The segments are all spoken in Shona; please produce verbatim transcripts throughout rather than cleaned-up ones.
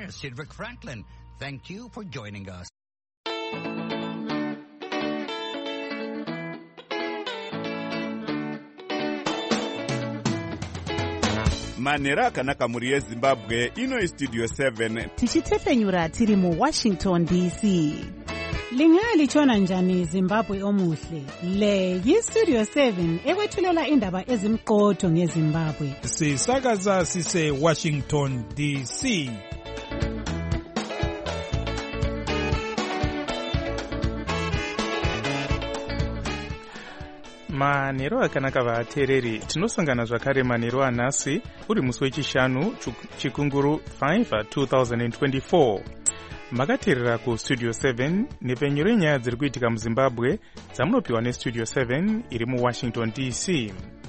engineer, Cedric Franklin. Thank you for joining us. manhero akanaka muri yezimbabwe. Ino istudio seven tichitefenyura tiri mu Washington D C. Lingali chona njani Zimbabwe omuhle. Le yistudio seven ekwethulela indaba ezimqotho ngeZimbabwe. Sisakaza sise Washington D C. manhero akanaka vateereri, tinosangana zvakare manhero anhasi uri musi wechishanu chikunguru five twenty twenty-four. makateerera kustudio seven nepfenyuro yenyaya dziri kuitika muzimbabwe dzamunopiwa nestudio seven iri muwashington D C.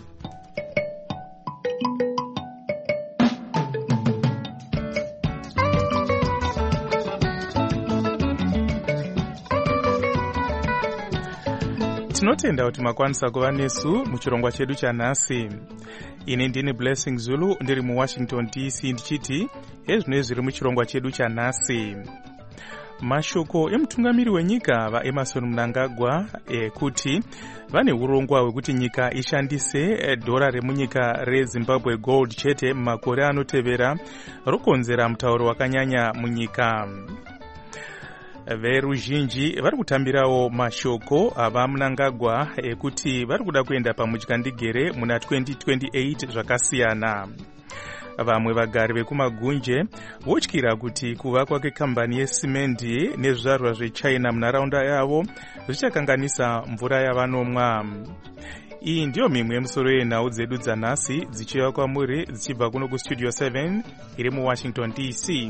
tinotenda kuti makwanisa kuva nesu muchirongwa chedu chanhasi. Ini ndini Blessing Zulu ndiri muwashington D C ndichiti ezvino zviri muchirongwa chedu chanhasi. Mashoko emutungamiri wenyika vaEmmerson Mnangagwa ekuti vane urongwa hwekuti nyika ishandise dhora remunyika reZimbabwe gold chete mumakore anotevera rokonzera mutauro wakanyanya munyika. Veruzhinji vari kutambirawo mashoko ava Mnangagwa ekuti vari kuda kuenda pamutyandegere muna twenty twenty-eight zvakasiyana. Vamwe vagari vekumagunje votyira kuti kuvakwa kwekambani yesimendi nezvizvarwa zveChina munharaunda yavo zvichakanganisa mvura yavanomwa. Iyi ndiyo mimwe yemusoro yenhau dzedu dzanhasi dzichiva kwamuri dzichibva kuno kustudio seven iri muwashington D C.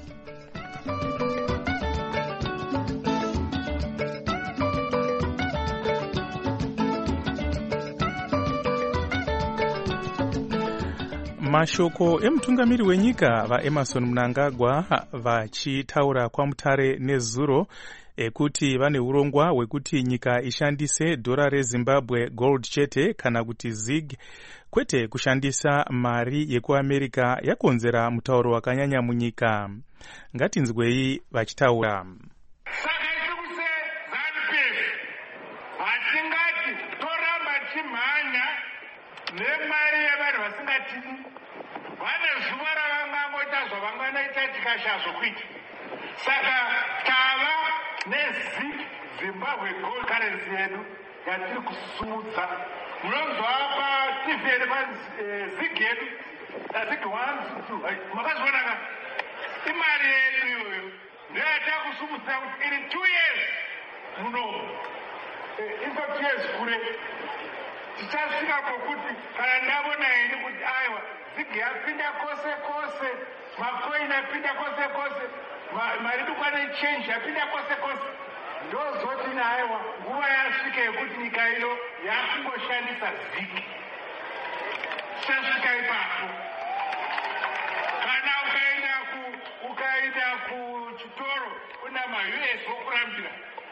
Mashoko emutungamiri wenyika vaEmmerson Mnangagwa vachitaura kwamutare nezuro ekuti vane urongwa hwekuti nyika ishandise dhora reZimbabwe gold chete kana kuti zig kwete kushandisa mari yekuAmerica yakonzera mutauro wakanyanya munyika. Ngatinzwei vachitaura. Saka tikuse ZANU-PF hatingati toramba chimhanya nemari yevanhu vasingatidi. Vane zuva ravangangoita zvavanganoita tikashazvokuita. Saka tava neZig Zimbabwe gold currency yedu yatiri kusumudza. Munonzwa apa T V yedu Zig yedu Zig one two makazviona ka imari yedu iyoyo ndiyo yatiri kusumudza kuti in two years muno inko two years kure tichasvika pokuti kana ndavona ini kuti aiwa Zig yapinda kose kose, macoin yapinda kose kose, mari dukwana change yapinda kose kose. Ndozoti naiwa nguva yasvika yekuti nyika ino yakungoshandisa Zig. Tichasvika ipapo. Kana ukaenda ku ukaenda kuchitoro una ma-U S wokurambira.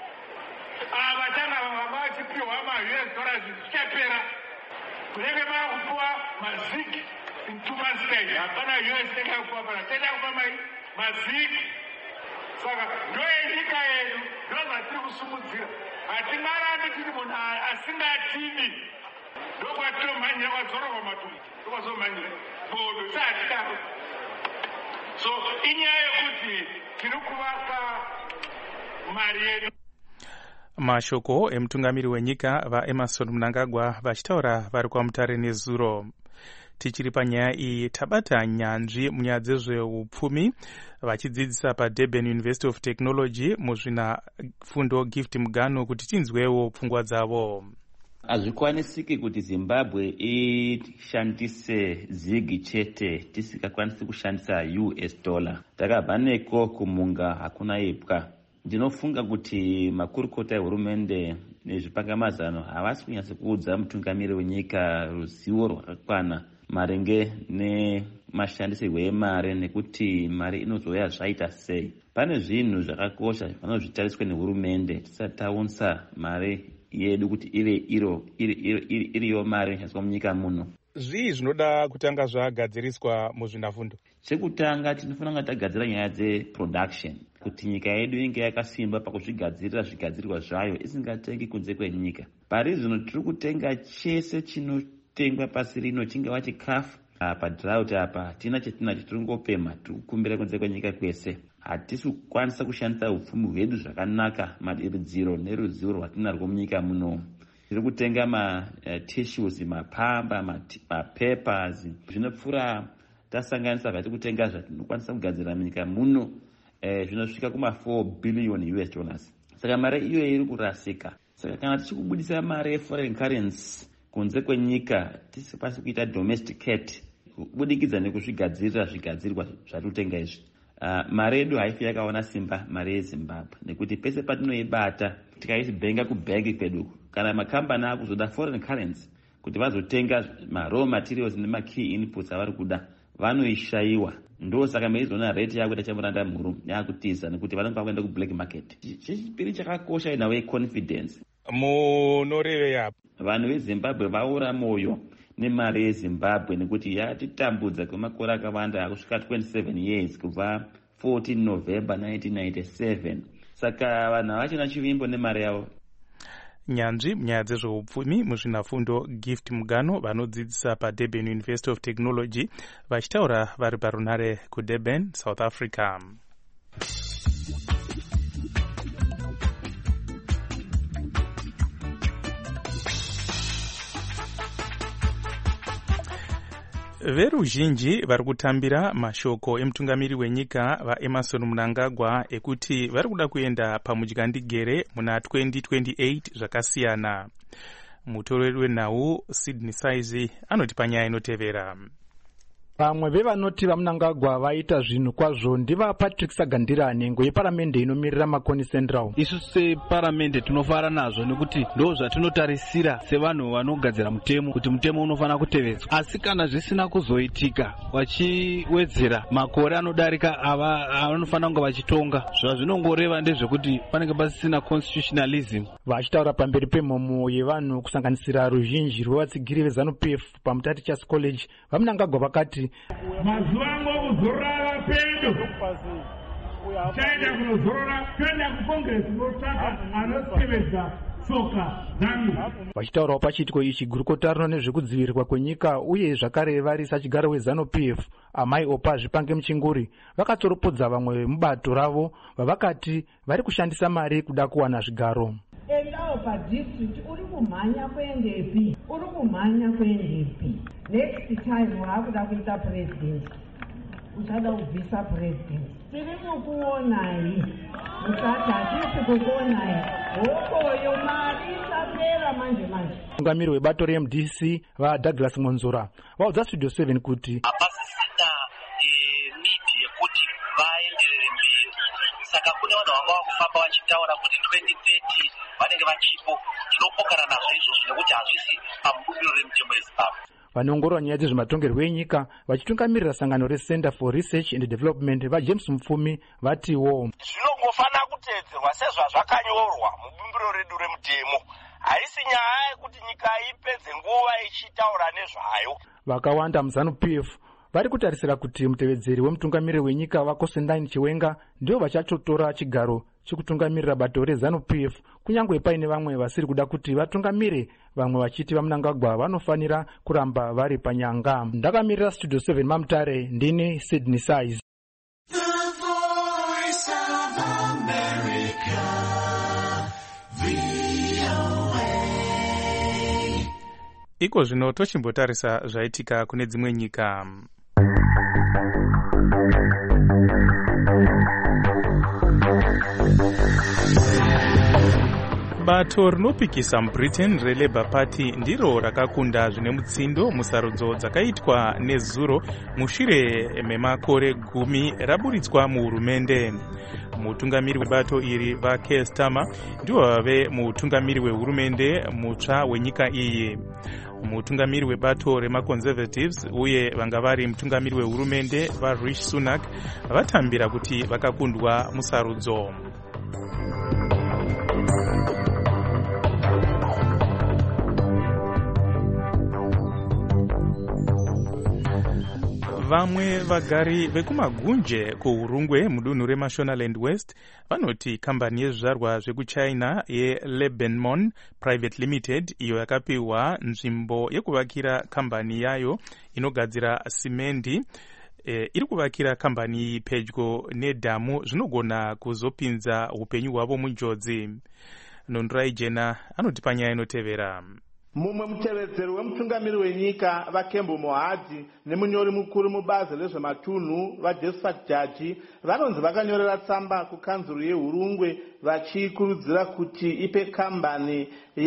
Ava tanga vanga vachipiwa ma-U S dollars zvichapera. Kunenge vakupiwa ma-Zig. In two months time, hapana U S tenga kupa pana, tenga kupa mai, mazig. Saka, ndo enyika yedu, ndo matiri kusumudzira. Hatingarambe tiri munhu asingatidi. Ndo kwatiro manyira kwadzoro kwa matumbu, ndo kwazo manyira. Bodo, sahatikaro. So, inyaya yekuti, tiri kuvaka mari yedu. Mashoko emutungamiri wenyika vaEmmerson Mnangagwa vachitaura vari kwamutare nezuro. Tichiri panyaya iyi tabata nyanzvi munyaya dzezveupfumi vachidzidzisa paDurban University of Technology muzvina fundo Gift Mugano kuti tinzwewo pfungwa dzavo. Hazvikwanisiki kuti Zimbabwe ishandise Zig chete tisingakwanisi kushandisa U S dollar. Takabva neko kumunga hakuna ipwa. Ndinofunga kuti makurukota ehurumende nezvipangamazano havasi kunyatsa kuudza mutungamiri wenyika ruzivo rwakakwana maringe nemashandisirwo emari nekuti mari inozouya zvaita sei. Pane zvinhu zvakakosha zvinozvitariswa nehurumende tisati taunza mari yedu kuti iri iro iriyo mari inoshandiswa munyika muno. Zvii zvinoda kutanga zvagadziriswa muzvinafundo? Chekutanga tinofanira kunga tagadzira nyaya dzeproduction kuti nyika yedu inge yakasimba pakuzvigadzirira zvigadzirwa zvayo isingatengi kunze kwenyika. Pari zvino tiri kutenga chese chinotengwa pasi rino, chingava chikafu. Padrought apa tina chetinacho tiri kungopema, tiri kukumbira kunze kwenyika kwese. Hatisi kukwanisa kushandisa upfumi hwedu zvakanaka, madiridziro neruzivo rwatinarwo munyika muno. Tiri kutenga matissues, mapamba, mapapers, zvinopfuura tasanganisa vatiri kutenga zvatinokwanisa kugadzira munyika muno eh, zvinosvika kuma four billion U S dollars. Saka mari iyo iri kurasika. Saka kana tichikubudisa mari yeforeign currency kunze kwenyika tisipasi kuita domesticate kubudikidza nekuzvigadzirira zvigadzirwa zvatinotenga izvi. Uh, mari yedu haifi yakaona simba mari yeZimbabwe nekuti pese patinoibata tikaisibhenga kubhengi kwedu kana makambani akuzoda foreign currency kuti vazotenga ma-raw materials nema-key inputs avari kuda vanoishayiwa. Ndo saka meizoona rate yako itachamuranda mhuru yakutiza nekuti vanenge vakuenda kublack market. Chechipiri chakakosha inawe confidence. Munoreve yapo vanhu veZimbabwe vaora moyo nemari yeZimbabwe nekuti yatitambudza kwemakore akawanda akusvika twenty-seven years kubva fourteen November nineteen ninety-seven. Saka vanhu havachina chivimbo nemari yavo. Nyanzvi munyaya dzezveupfumi muzvinafundo Gift Mugano vanodzidzisa paDurban University of Technology vachitaura vari parunare kuDurban, South Africa. Veruzhinji vari kutambira mashoko emutungamiri wenyika vaEmmerson Mnangagwa ekuti vari kuda kuenda pamudyandigere muna twenty twenty-eight zvakasiyana. Mutoreri wenhau Sydney Size anoti panyaya inotevera. Vamwe vevanoti vaMnangagwa vaita zvinhu kwazvo ndiva Patrick Sagandira, nhengo yeparamende inomirira Makoni Central. Isu separamende tinofara nazvo nekuti ndo zvatinotarisira sevanhu vanogadzira mutemo kuti mutemo unofanira kutevedzwa. Asi kana zvisina kuzoitika vachiwedzera makore anodarika ava anofanira kunge vachitonga, zvazvinongoreva ndezvekuti panenge pasisina constitutionalism. Vachitaura pamberi pemhomo yevanhu kusanganisira ruzhinji rwevatsigiri veZANU-P F paMutatichas College, vaMnangagwa vakati mazuva ngokuzorora pedo chaenda kunozorora toenda kukongresi notsvaka anotevedza tsoka dzangu. Vachitaurawo pachiitiko ichi, gurukota rino nezvekudzivirirwa kwenyika uye zvakare vari sachigaro weZANU-P F Amai Opa Zvipange Muchinguri vakatoropodza vamwe vemubato ravo vavakati vari kushandisa mari kuda kuwana zvigaro. Endawo padistrict uri kumhanya kuendepi, uri kumhanya kuendepi. Next time waakuda kuita president, uchada kubvisa president. Tiri kukuonai, musati hatisi kukuonai. Hokoyo mari isapera manje manje. Mutungamiri webato reM D C vaDouglas Monzora vaudza Studio seven kuti hapasisina nidhi yekuti vaenderere mberi. Saka kune vanhu vanga vakufamba vachitaura kuti twenty thirty vanenge vachipo. Tinopokana nazvo izvozvo nekuti hazvisi pamubumbiro remutemo yeZimbabwe. Vanoongorora nyaya dzezvematongerwo enyika vachitungamirira sangano reCenter for Research and Development vaJames Mufumi vatiwo zvinongofanira kuteedzerwa sezvazvakanyorwa mubumbiro redu remutemo. Haisi nyaya yekuti nyika ipedze nguva ichitaura nezvayo. Vakawanda muZANU-P F vari kutarisira kuti mutevedzeri wemutungamiri wenyika vaKosendine Chiwenga ndio vachachotora chigaro chekutungamirira bato reZANU-P F, kunyange paine vamwe vasiri kuda kuti vatungamire, vamwe vachiti vaMnangagwa vanofanira kuramba vari panyanga. Ndakamirira Studio seven mamutare, ndini Sydney Size. Iko zvino tochimbotarisa zvaitika kune dzimwe nyika. Bato rinopikisa muBritain reLabour Party ndiro rakakunda zvine mutsindo musarudzo dzakaitwa nezuro mushure memakore gumi raburitswa muhurumende. Mutungamiri webato iri vaKeir Starmer ndivo vave mutungamiri wehurumende mutsva wenyika iyi. Mutungamiri webato remaConservatives uye vanga vari mutungamiri wehurumende vaRishi Sunak vatambira kuti vakakundwa musarudzo. vamwe vagari vekumagunje kuurungwe mudunhu remashonaland west vanoti kambani yezvizvarwa zvekuchina yeLebanon Private Limited iyo yakapiwa nzvimbo yekuvakira kambani yayo inogadzira simendi E, iri kuvakira kambani pedyo nedhamu zvinogona kuzopinza upenyu hwavo munjodzi. Nondirai Jena anoti panyaya inotevera. Mumwe mutevedzeri wemutungamiri wenyika vaKembo Mohadzi nemunyori mukuru mubazi rezvematunhu vaJosephat Jaji vanonzi vakanyorera tsamba kukanzuru yeHurungwe vachikurudzira kuti ipe kambani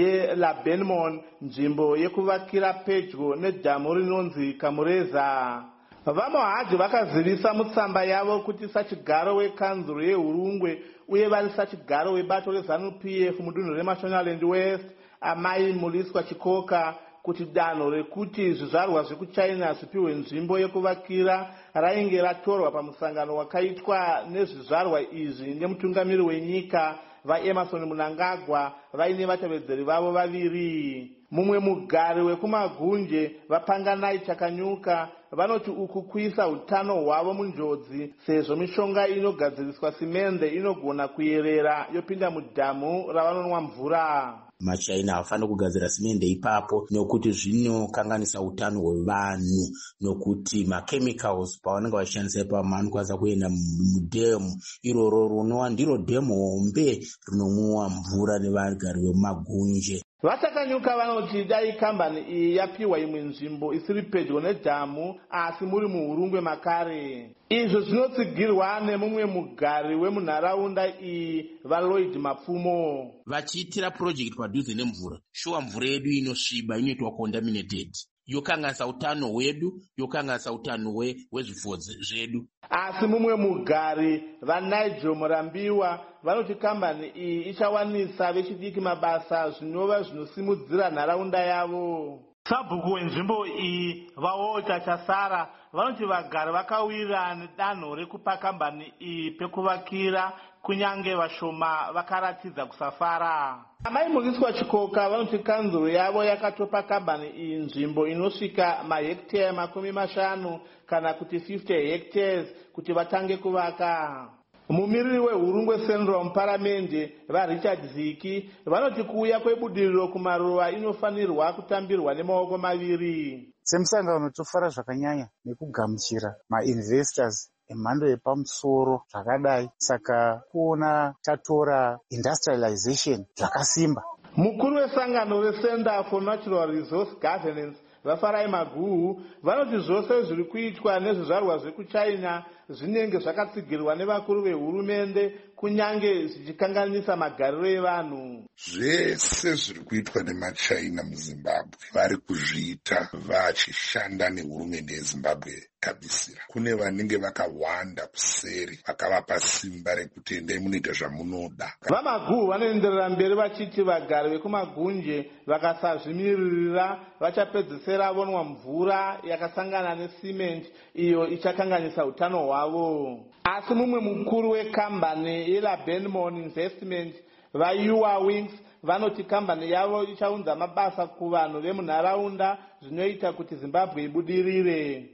yeLebanon nzvimbo yekuvakira pedyo nedhamu rinonzi Kamureza. VaMohadzi vakazivisa mutsamba yavo kuti sachigaro wekanzuro yeHurungwe uye vari sachigaro webato reZANU-P F mudunhu reMashonaland West amai Muliswa Chikoka kuti danho rekuti zvizvarwa zvekuchina zvipiwe nzvimbo yekuvakira rainge ratorwa pamusangano wakaitwa nezvizvarwa izvi nemutungamiri wenyika vaEmerson Mnangagwa vaine vatevedzeri vavo vaviri. Mumwe mugari wekumagunje vaPanganai Chakanyuka vanoti uku kuisa utano hwavo munjodzi sezvo mishonga inogadziriswa simende inogona kuyerera yopinda mudhamu ravanonwa mvura. Machina havafanira kugadzira simende ipapo nokuti zvinokanganisa utano hwevanhu nokuti machemicals pavanenge vachishandisa ipapo anokwanisa kuenda mudhemu iroro rinova ndiro dhemu hombe rinomwiwa mvura nevagari vemumagunje. VaChakanyuka vanoti dai kambani iyi yapiwa imwe nzvimbo isiri pedyo nedhamu asi muri muHurungwe makare. Izvo zvinotsigirwa nemumwe mugari wemunharaunda iyi vaLloyd Mapfumo. Vachiitira project padhuze nemvura, shuwa mvura yedu inosviba inoitwa contaminated. Yokanganisa utano hwedu, yokanganisa utano hwezvifuwo zvedu. Asi mumwe mugari vaNigel Murambiwa vanoti kambani iyi ichawanisa vechidiki mabasa zvinova zvinosimudzira nharaunda yavo. Sabhuku wenzvimbo iyi vaOta Chasara vanoti vagari vakawira nedanho rekupa kambani iyi pekuvakira kunyange vashoma vakaratidza kusafara. Amai Muliswa Chikoka vanoti kanzuro yavo yakatopa kambani iyi nzvimbo inosvika mahekitari makumi mashanu kana kuti fifty hectares kuti vatange kuvaka. Mumiriri weHurungwe Central muparamende vaRichard Ziki vanoti kuuya kwebudiriro kumaruva inofanirwa kutambirwa nemaoko maviri. Semusangano tofara zvakanyanya nekugamuchira mainvestors emhando yepamusoro zvakadai, saka kuona tatora industrialization zvakasimba. Mukuru wesangano reCenter for Natural Resource Governance vaFarai Maguhu vanoti zvose zviri kuitwa nezvizvarwa zvekuchina zvinenge zvakatsigirwa nevakuru vehurumende kunyange zvichikanganisa magariro evanhu. Zvese zviri kuitwa nemachina muZimbabwe vari kuzviita vachishanda nehurumende yeZimbabwe kabisira. Kune vanenge vakawanda kuseri vakavapa simba rekuti endai munoita zvamunoda. VaMaguhu vanoenderera mberi vachiti vagari vekumagunje vakasazvimiririra vachapedzisira vonwa mvura yakasangana nesimenti iyo ichakanganisa utano hwavo. Asi mumwe mukuru wekambani yeLebanon Investment vaUA Wings vanoti kambani yavo ichaunza mabasa kuvanhu vemunharaunda zvinoita kuti Zimbabwe ibudirire.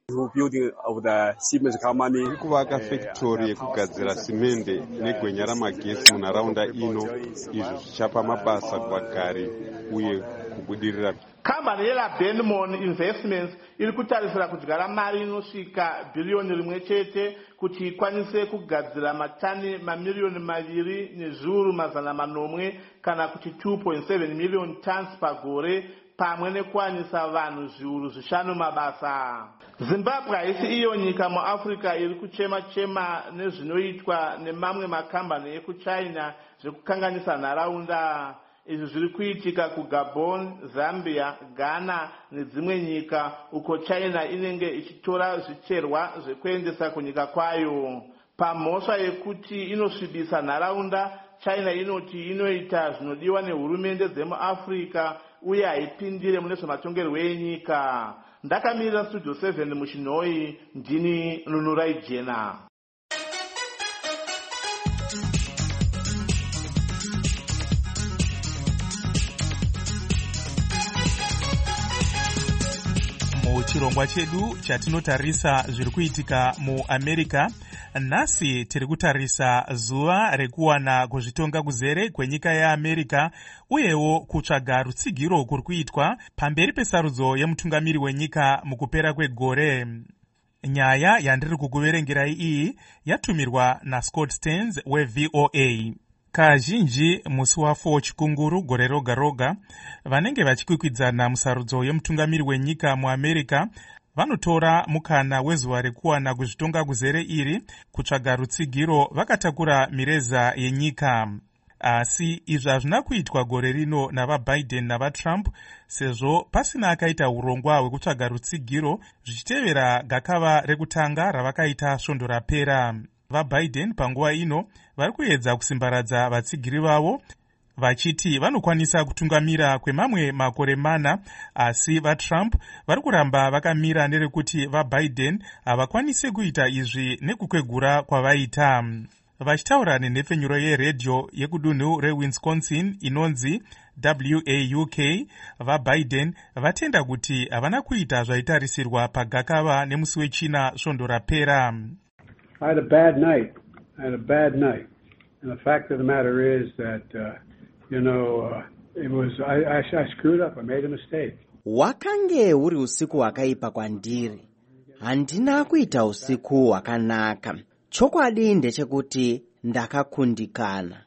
Iri kuvaka fektori yekugadzira simende negwenya ramagesi munharaunda ino, izvo zvichapa mabasa kuvagari uye kubudirira. Kambani yeLebanon Investments iri kutarisira kudyara mari inosvika bhiriyoni rimwe chete kuti ikwanise kugadzira matani mamiliyoni maviri nezviuru mazana manomwe kana kuti two point seven million tons pagore pamwe nekuwanisa vanhu zviuru zvishanu mabasa. Zimbabwe haisi iyo nyika muAfrica iri kuchema-chema nezvinoitwa nemamwe makambani ekuchina zvekukanganisa nharaunda. Izvi zviri kuitika kuGabon, Zambia, Ghana nedzimwe nyika uko China inenge ichitora zvicherwa zvekuendesa kunyika kwayo. Pamhosva yekuti inosvibisa nharaunda, China inoti inoita zvinodiwa nehurumende dzemuAfrica uye haipindire mune zvematongerwo enyika. Ndakamirira Studio seven muChinhoi, ndini Nunurai Jena. chirongwa chedu chatinotarisa zviri kuitika muamerica. Nhasi tiri kutarisa zuva rekuwana kuzvitonga kuzere kwenyika yeamerica uyewo kutsvaga rutsigiro kuri kuitwa pamberi pesarudzo yemutungamiri wenyika mukupera kwegore. Nyaya yandiri kukuverengerai iyi yatumirwa naScott Stearns weV O A. Kazhinji musi wafo chikunguru gore roga roga vanenge vachikwikwidzana musarudzo yemutungamiri wenyika muamerica vanotora mukana wezuva rekuwana kuzvitonga kuzere iri kutsvaga rutsigiro vakatakura mireza yenyika. Asi izvi hazvina kuitwa gore rino navaBiden navaTrump sezvo pasina akaita urongwa hwekutsvaga rutsigiro zvichitevera gakava rekutanga ravakaita svondo rapera. VaBiden panguva ino vari kuedza kusimbaradza vatsigiri vavo vachiti vanokwanisa kutungamira kwemamwe makore mana, asi vaTrump vari kuramba vakamira nerekuti vaBiden havakwanisi kuita izvi nekukwegura kwavaita. Vachitaura nenhepfenyuro yeredhiyo yekudunhu reWisconsin inonzi W A U K, vaBiden vatenda kuti havana kuita zvaitarisirwa pagakava nemusi wechina svondo rapera. I had a bad night. I had a bad night. And the fact of the matter is that, uh, you know, uh, it was, I, I, I screwed up. I made a mistake. Wakange uri usiku wakaipa kwandiri. Handina kuita usiku wakanaka. Chokwadi ndechekuti ndakakundikana.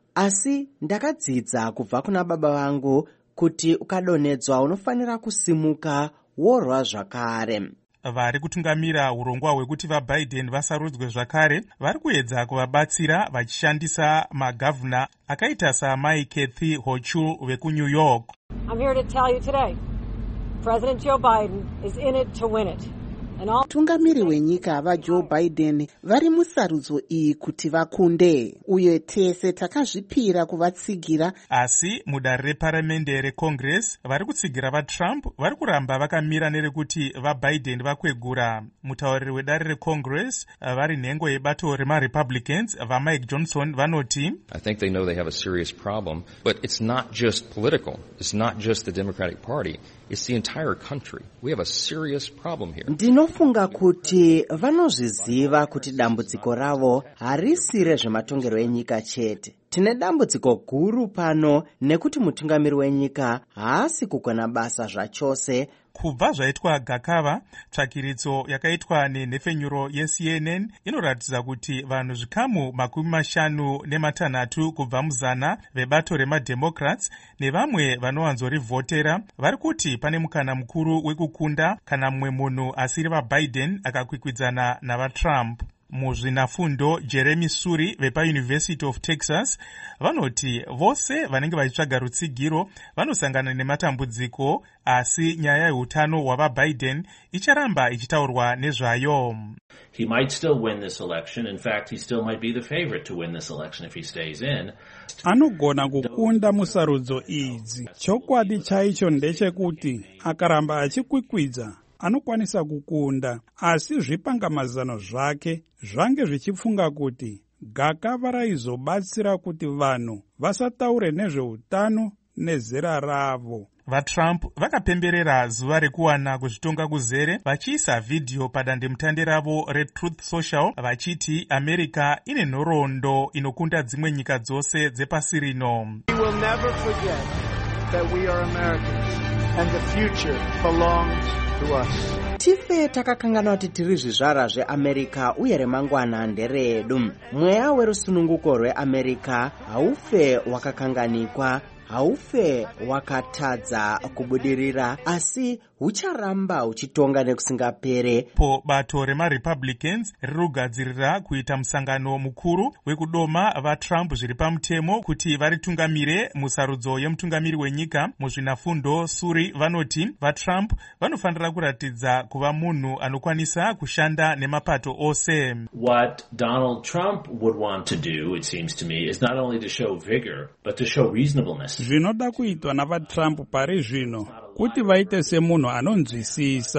Asi ndakadzidza kubva kuna baba vangu kuti ukadonedzwa unofanira kusimuka worwa zvakare. Vari kutungamira urongwa hwekuti vaBiden vasarudzwe zvakare vari kuedza kuvabatsira vachishandisa magavhuna akaita saMai Kathy Hochul vekuNew York. I'm here to tell you today, President Joe Biden is in it to win it. Tungamiri wenyika vaJoe Biden vari musarudzo iyi kuti vakunde, uye tese takazvipira kuvatsigira. Asi mudare reparamende reCongress vari kutsigira vaTrump vari kuramba vakamira nerekuti vaBiden vakwegura. Mutauriri wedare reCongress vari nhengo yebato remaRepublicans vaMike Johnson vanoti, I think they know they have a serious problem, but it's not just political. It's not just the Democratic Party. It's the entire country. We have a serious problem here. Ndinofunga kuti vanozviziva kuti dambudziko ravo harisi rezvematongero enyika chete. Tine dambudziko guru pano nekuti mutungamiri wenyika haasi kugona basa zvachose. Kubva zvaitwa gakava, tsvakiritso yakaitwa nenhepfenyuro yeC N N inoratidza kuti vanhu zvikamu makumi mashanu nematanhatu kubva muzana vebato remademocrats nevamwe vanowanzorivhotera vari kuti pane mukana mukuru wekukunda kana mumwe munhu asiri vaBiden akakwikwidzana navaTrump. Muzvinafundo Jeremy Suri vepaUniversity of Texas vanoti vose vanenge vachitsvaga rutsigiro vanosangana nematambudziko, asi nyaya yeutano hwavaBiden icharamba ichitaurwa nezvayo. He might still win this election. In fact, he still might be the favorite to win this election if he stays in. Anogona kukunda musarudzo idzi. Chokwadi chaicho ndechekuti akaramba achikwikwidza anokwanisa kukunda, asi zvipangamazano zvake zvange zvichifunga kuti gakava raizobatsira kuti vanhu vasataure nezveutano nezera ravo. VaTrump vakapemberera zuva rekuwana kuzvitonga kuzere vachiisa vhidhiyo padandemutande ravo reTruth Social vachiti America ine nhoroondo inokunda dzimwe nyika dzose dzepasi rino. We will never forget that we are Americans and the future belongs to us. Tife takakangana kuti tiri zvizvara zveAmerica uye remangwana nderedu. Mweya werusununguko rweAmerica haufe wakakanganikwa, haufe wakatadza kubudirira, asi hucharamba huchitonga nekusingapere. Po bato remaRepublicans riri kugadzirira kuita musangano mukuru wekudoma vaTrump zviri pamutemo kuti varitungamire musarudzo yemutungamiri wenyika. Muzvinafundo Suri vanoti vaTrump vanofanira kuratidza kuva munhu anokwanisa kushanda nemapato ose. What Donald Trump would want to do, it seems to me, is not only to show vigor, but to show reasonableness. Zvinoda kuitwa navaTrump pari zvino kuti vaite semunhu anonzwisisa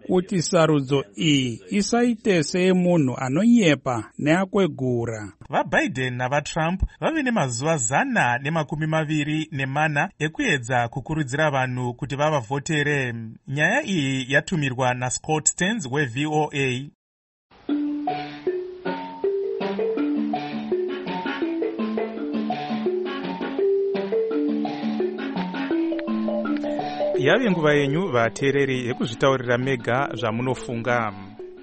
kuti sarudzo iyi isaite seyemunhu anonyepa neakwegura. VaBiden navaTrump vave nemazuva zana nemakumi maviri nemana ekuedza kukurudzira vanhu kuti vavavhotere. Nyaya iyi yatumirwa naScott Stearns weV O A. Yave nguva yenyu vateereri yekuzvitaurira mega zvamunofunga.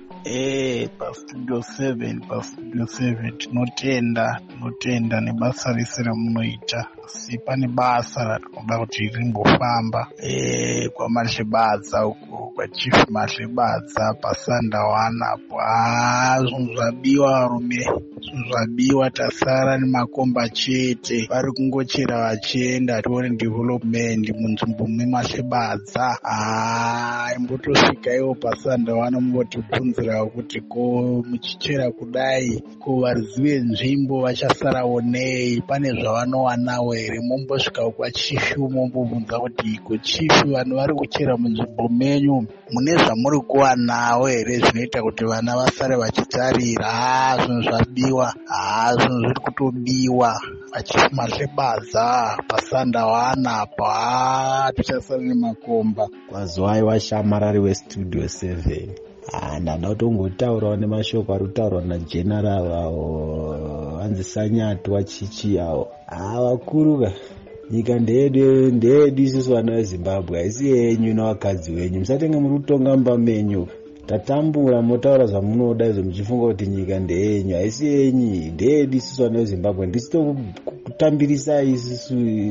Eh, pastudio seven, pastudio seven tinotenda, tinotenda nebasa rese ramunoita. Si pane basa ratinoda kuti rimbofamba eh kwaMashebadza uko kwaChief Mashebadza paSandawana apo. Ah, zvinhu zvabiwa rume, zvinhu zvabiwa, tasara nemakomba chete. Vari kungochera vachienda tione development munzvimbo meMashebadza. Ah, imbotosvika iwo paSandawana mumbotibvunzira kuti ko muchichera kudai ko varizive nzvimbo vachasarawo nei, pane zvavanowanawo here. Mumbosvika kwaChifu mumbobvunza kuti ko Chifu vanhu vari kuchera munzvimbo menyu mune zvamuri kuwanawo here zvinoita kuti vana vasare vachitarira. Ah, zvinhu zvabiwa. Ah, zvinhu zviri kutobiwa vaChief Mashebadza paSandawana apo. Ah, tichasara nemakomba. Kwazwai washamarari westudio seven. Ah, ndada kutongotaurawo nemashoko ari kutaurwa nageneral awo anzi Sanyatu wachichi awo. Ah, vakuru nyika ndeyedu, ndeyedu isusu vana veZimbabwe, haisi yenyu navakadzi venyu. Musatenge muri kutonga mba menyu. Tatambura motaura zvamunoda izvo muchifunga kuti nyika ndeyenyu, haisi yenyu, ndeyedu isusu vana veZimbabwe. Ndisito kutambirisa isusu.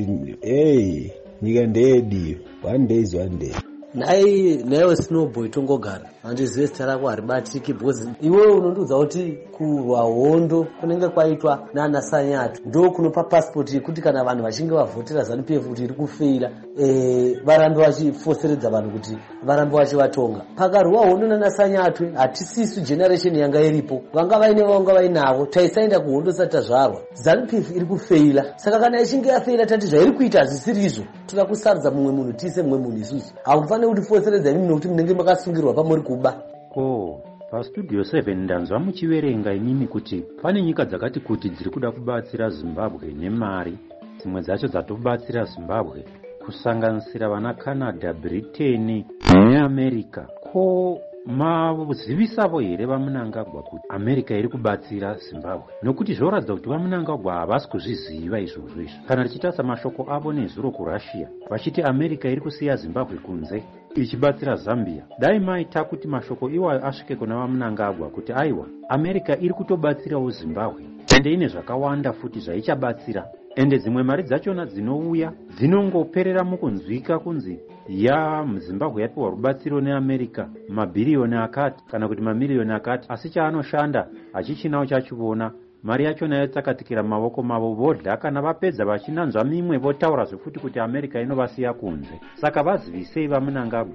Hey, nyika ndeyedu. One day is one day. Nai nayo Snowboy tongogara handizive zita rako haribatiki because iwewe unondiudza kuti kurwa hondo kunenge kwaitwa nana Sanyatu ndo kunopa passport yekuti kana vanhu vachinge vavhotera ZANU-P F kuti iri kufeira eh varambe vachifoseredza vanhu kuti varambe vachivatonga. Pakarwa hondo nana Sanyatu hatisisu generation yanga iripo, vanga vaine vanga vainavo, taisaenda kuhondo sata zvarwa. ZANU-P F iri kufeira, saka kana ichinge yafeira tati zvairi kuita hazisirizvo, toda kusarudza mumwe munhu tiise mumwe munhu isusu. Hakufaniri kuti foseredza imi nokuti munenge makasungirwa pamuri kuba. Ko pastudio seven ndanzwa muchiverenga imimi kuti pane nyika dzakati kuti dziri kuda kubatsira Zimbabwe nemari, dzimwe dzacho dzatobatsira Zimbabwe kusanganisira vana Canada, Britain neAmerica. Ko mazivisavo here vaMunangagwa kuti America iri kubatsira Zimbabwe? Nokuti zvoratidza kuti vaMunangagwa havasi kuzviziva izvozvo izvo. Kana tichitasa mashoko avo nezuro kuRussia vachiti America iri kusiya Zimbabwe kunze ichibatsira Zambia, dai maita kuti mashoko iwayo asvike kuna vaMunangagwa kuti aiwa America iri kutobatsirawo Zimbabwe ende ine zvakawanda futi zvaichabatsira, ende dzimwe mari dzachona dzinouya dzinongoperera mukunzwika kunzi ya muZimbabwe yapiwa rubatsiro neAmerica mabhiriyoni akati kana kuti mamiliyoni akati, asi chaanoshanda hachichinawo chachiona. Mari yacho nayo tsakatikira mavoko mavo vodla, kana vapedza vachinanzva mimwe votaura zvofuti kuti America inovasiya kunze. Saka vazivisei vaMunangagwa.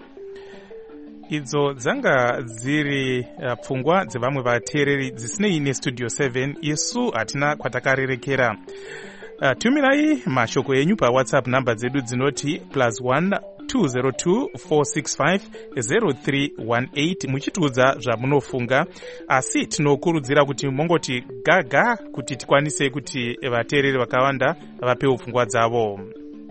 Idzo dzanga dziri pfungwa uh, dzevamwe vateereri dzisinei nestudio seven. Isu hatina kwatakarerekera. Uh, tumirai mashoko enyu paWhatsApp namba dzedu dzinoti plus one two zero two four six five zero three one eight muchitiudza zvamunofunga, asi tinokurudzira kuti mongoti gaga kuti tikwanise kuti vateereri vakawanda vapewo pfungwa dzavo.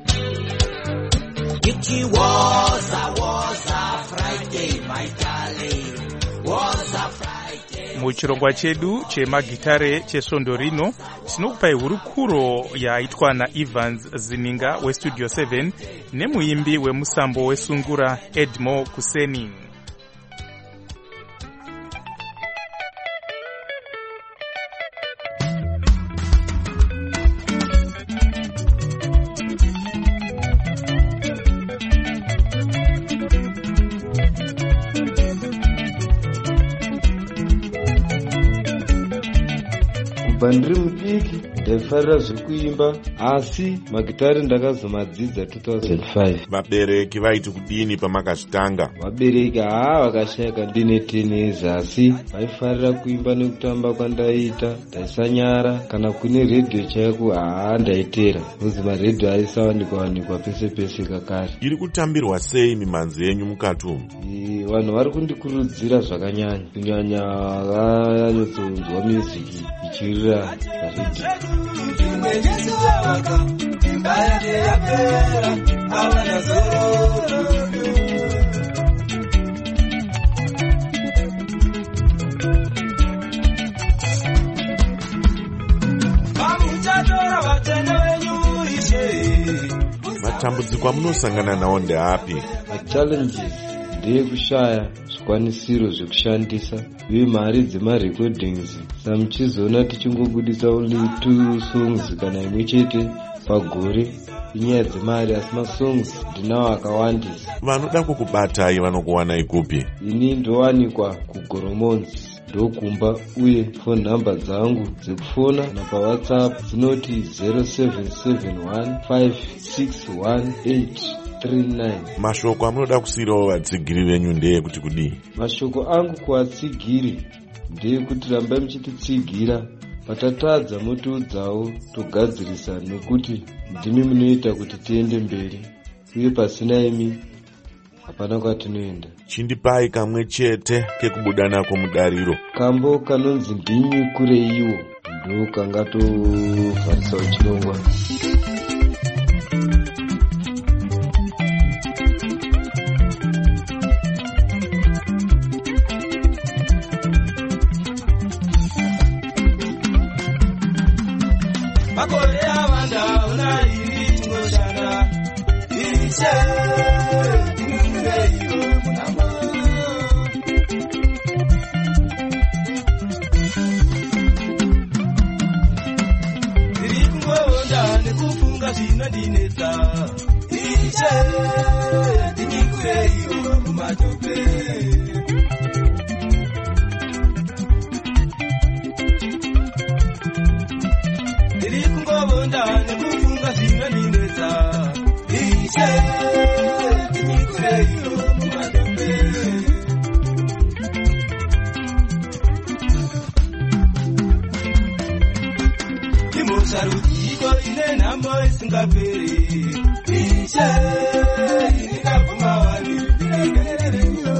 It was a, was a Friday, my darling, was a Friday. Muchirongwa chedu chemagitare chesvondo rino tinokupai hurukuro yaitwa naEvans Zininga westudio seven nemuimbi wemusambo wesungura Edmo Kuseni. kubva ndiri mudiki ndaifarira zvekuimba, asi magitari ndakazomadzidza two thousand five. Vabereki vaiti kudini pamakazvitanga? Vabereki haa vakashayika ndine ten years, asi vaifarira kuimba nekutamba kwandaiita. Ndaisanyara kana kune redhiyo chaiko haa ndaitera, uzi maredhiyo aisawanikwa wanikwa pese pese kakare. Iri kutambirwa sei mimhanzi yenyu mukati umu? Vanhu vari kundikurudzira zvakanyanya, kunyanya vakanyatsounzwa muziki ichiwirira paredhiyo. Matambudziko amunosangana nawo ndeapi? Machallenges ndeyekushaya zvikwanisiro zvekushandisa uye mari dzemarecordings. Samuchizoona tichingobudisa only two songs kana imwe chete pagore inyaya dzemari, asi masongs ndinawo akawandisa. Vanoda kukubatai vanokuwanai kupi? Ini ndowanikwa kugoromonzi ndokumba, uye phone number dzangu dzekufona napawhatsapp dzinoti zero seven seven one five six one eight three nine. Mashoko amunoda kusiyirawo vatsigiri venyu ndeyekuti kudii? Mashoko angu kuvatsigiri ndeyekuti rambai muchititsigira, patatadza motiudzawo togadzirisa, nokuti ndimi munoita kuti tiende mberi, uye pasina imi hapana kwatinoenda. Chindipai kamwe chete kekubuda nako mudariro. Kambo kanonzi ndinyukureiwo ndo kangatovharisa uchirongwa. Makore avanda unairi ngoshana iche imureyo munamo iri kungovonda nekufunga zvinondinetsa iche imureyo mumatope Bonda nekufunga zvinondinetsa iche imureyo mumatope imosarudziko ine nhamo isingaperi iche inikabvuma wani iregereyo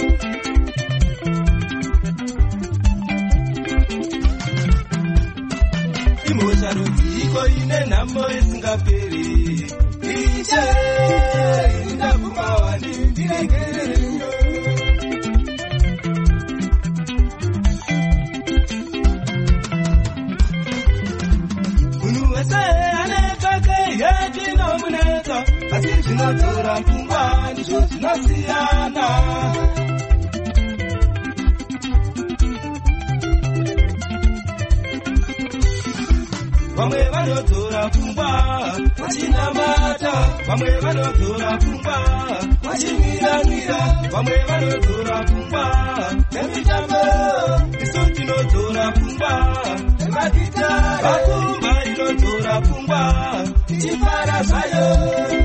imosarudziko ine nhamo isingaperi iche inikabvuma wani iregereyo munhu wese ane kake yetinomunetsa, asi zvinotora pfungwa ndizvo zvinosiyana. Vamwe vanotora pfungwa vachinamata, vamwe vanotora pfungwa vachimira-mira, vamwe vanotora pfungwa nemitambo, isu tinotora pfungwa nemagitara, vakumba inotora pfungwa ichifara zvayo.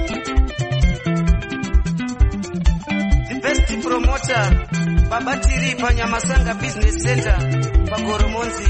The best promoter Babatiri Panyamasanga Business Center Pagoromonzi.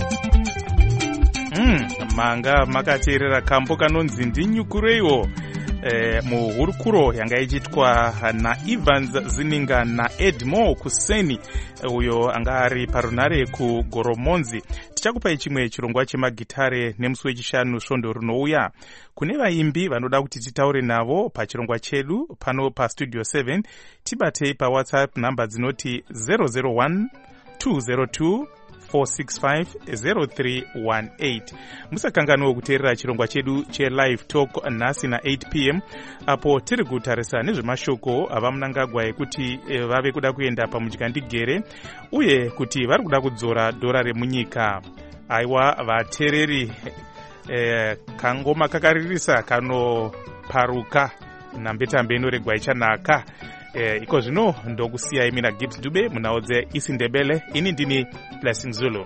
manga makateerera kambo kanonzi ndinyukureiwo eh, muhurukuro yanga ichitwa naEvans Zininga naEdmo Kuseni uyo anga ari parunare kugoromonzi. Tichakupai chimwe chirongwa chemagitare nemusi wechishanu svondo rinouya. Kune vaimbi vanoda kuti titaure navo pachirongwa chedu pano pastudio seven, tibatei pawhatsapp namba dzinoti zero zero one two zero two four six five zero three one eight. Musakanganwe kuteerera chirongwa chedu chelive talk nhasi na eight p m apo tiri kutarisa nezvemashoko avamunangagwa ekuti e, vave kuda kuenda pamudzikandigere uye kuti vari kuda kudzora dhora remunyika. Aiwa vateereri, e, kangoma kakaririsa kanoparuka nambetambe inoregwa ichanaka. Eh, iko zvino ndokusiya imi na Gibbs Dube munhau dzeIsindebele. Ini ndini Blessing Zulu.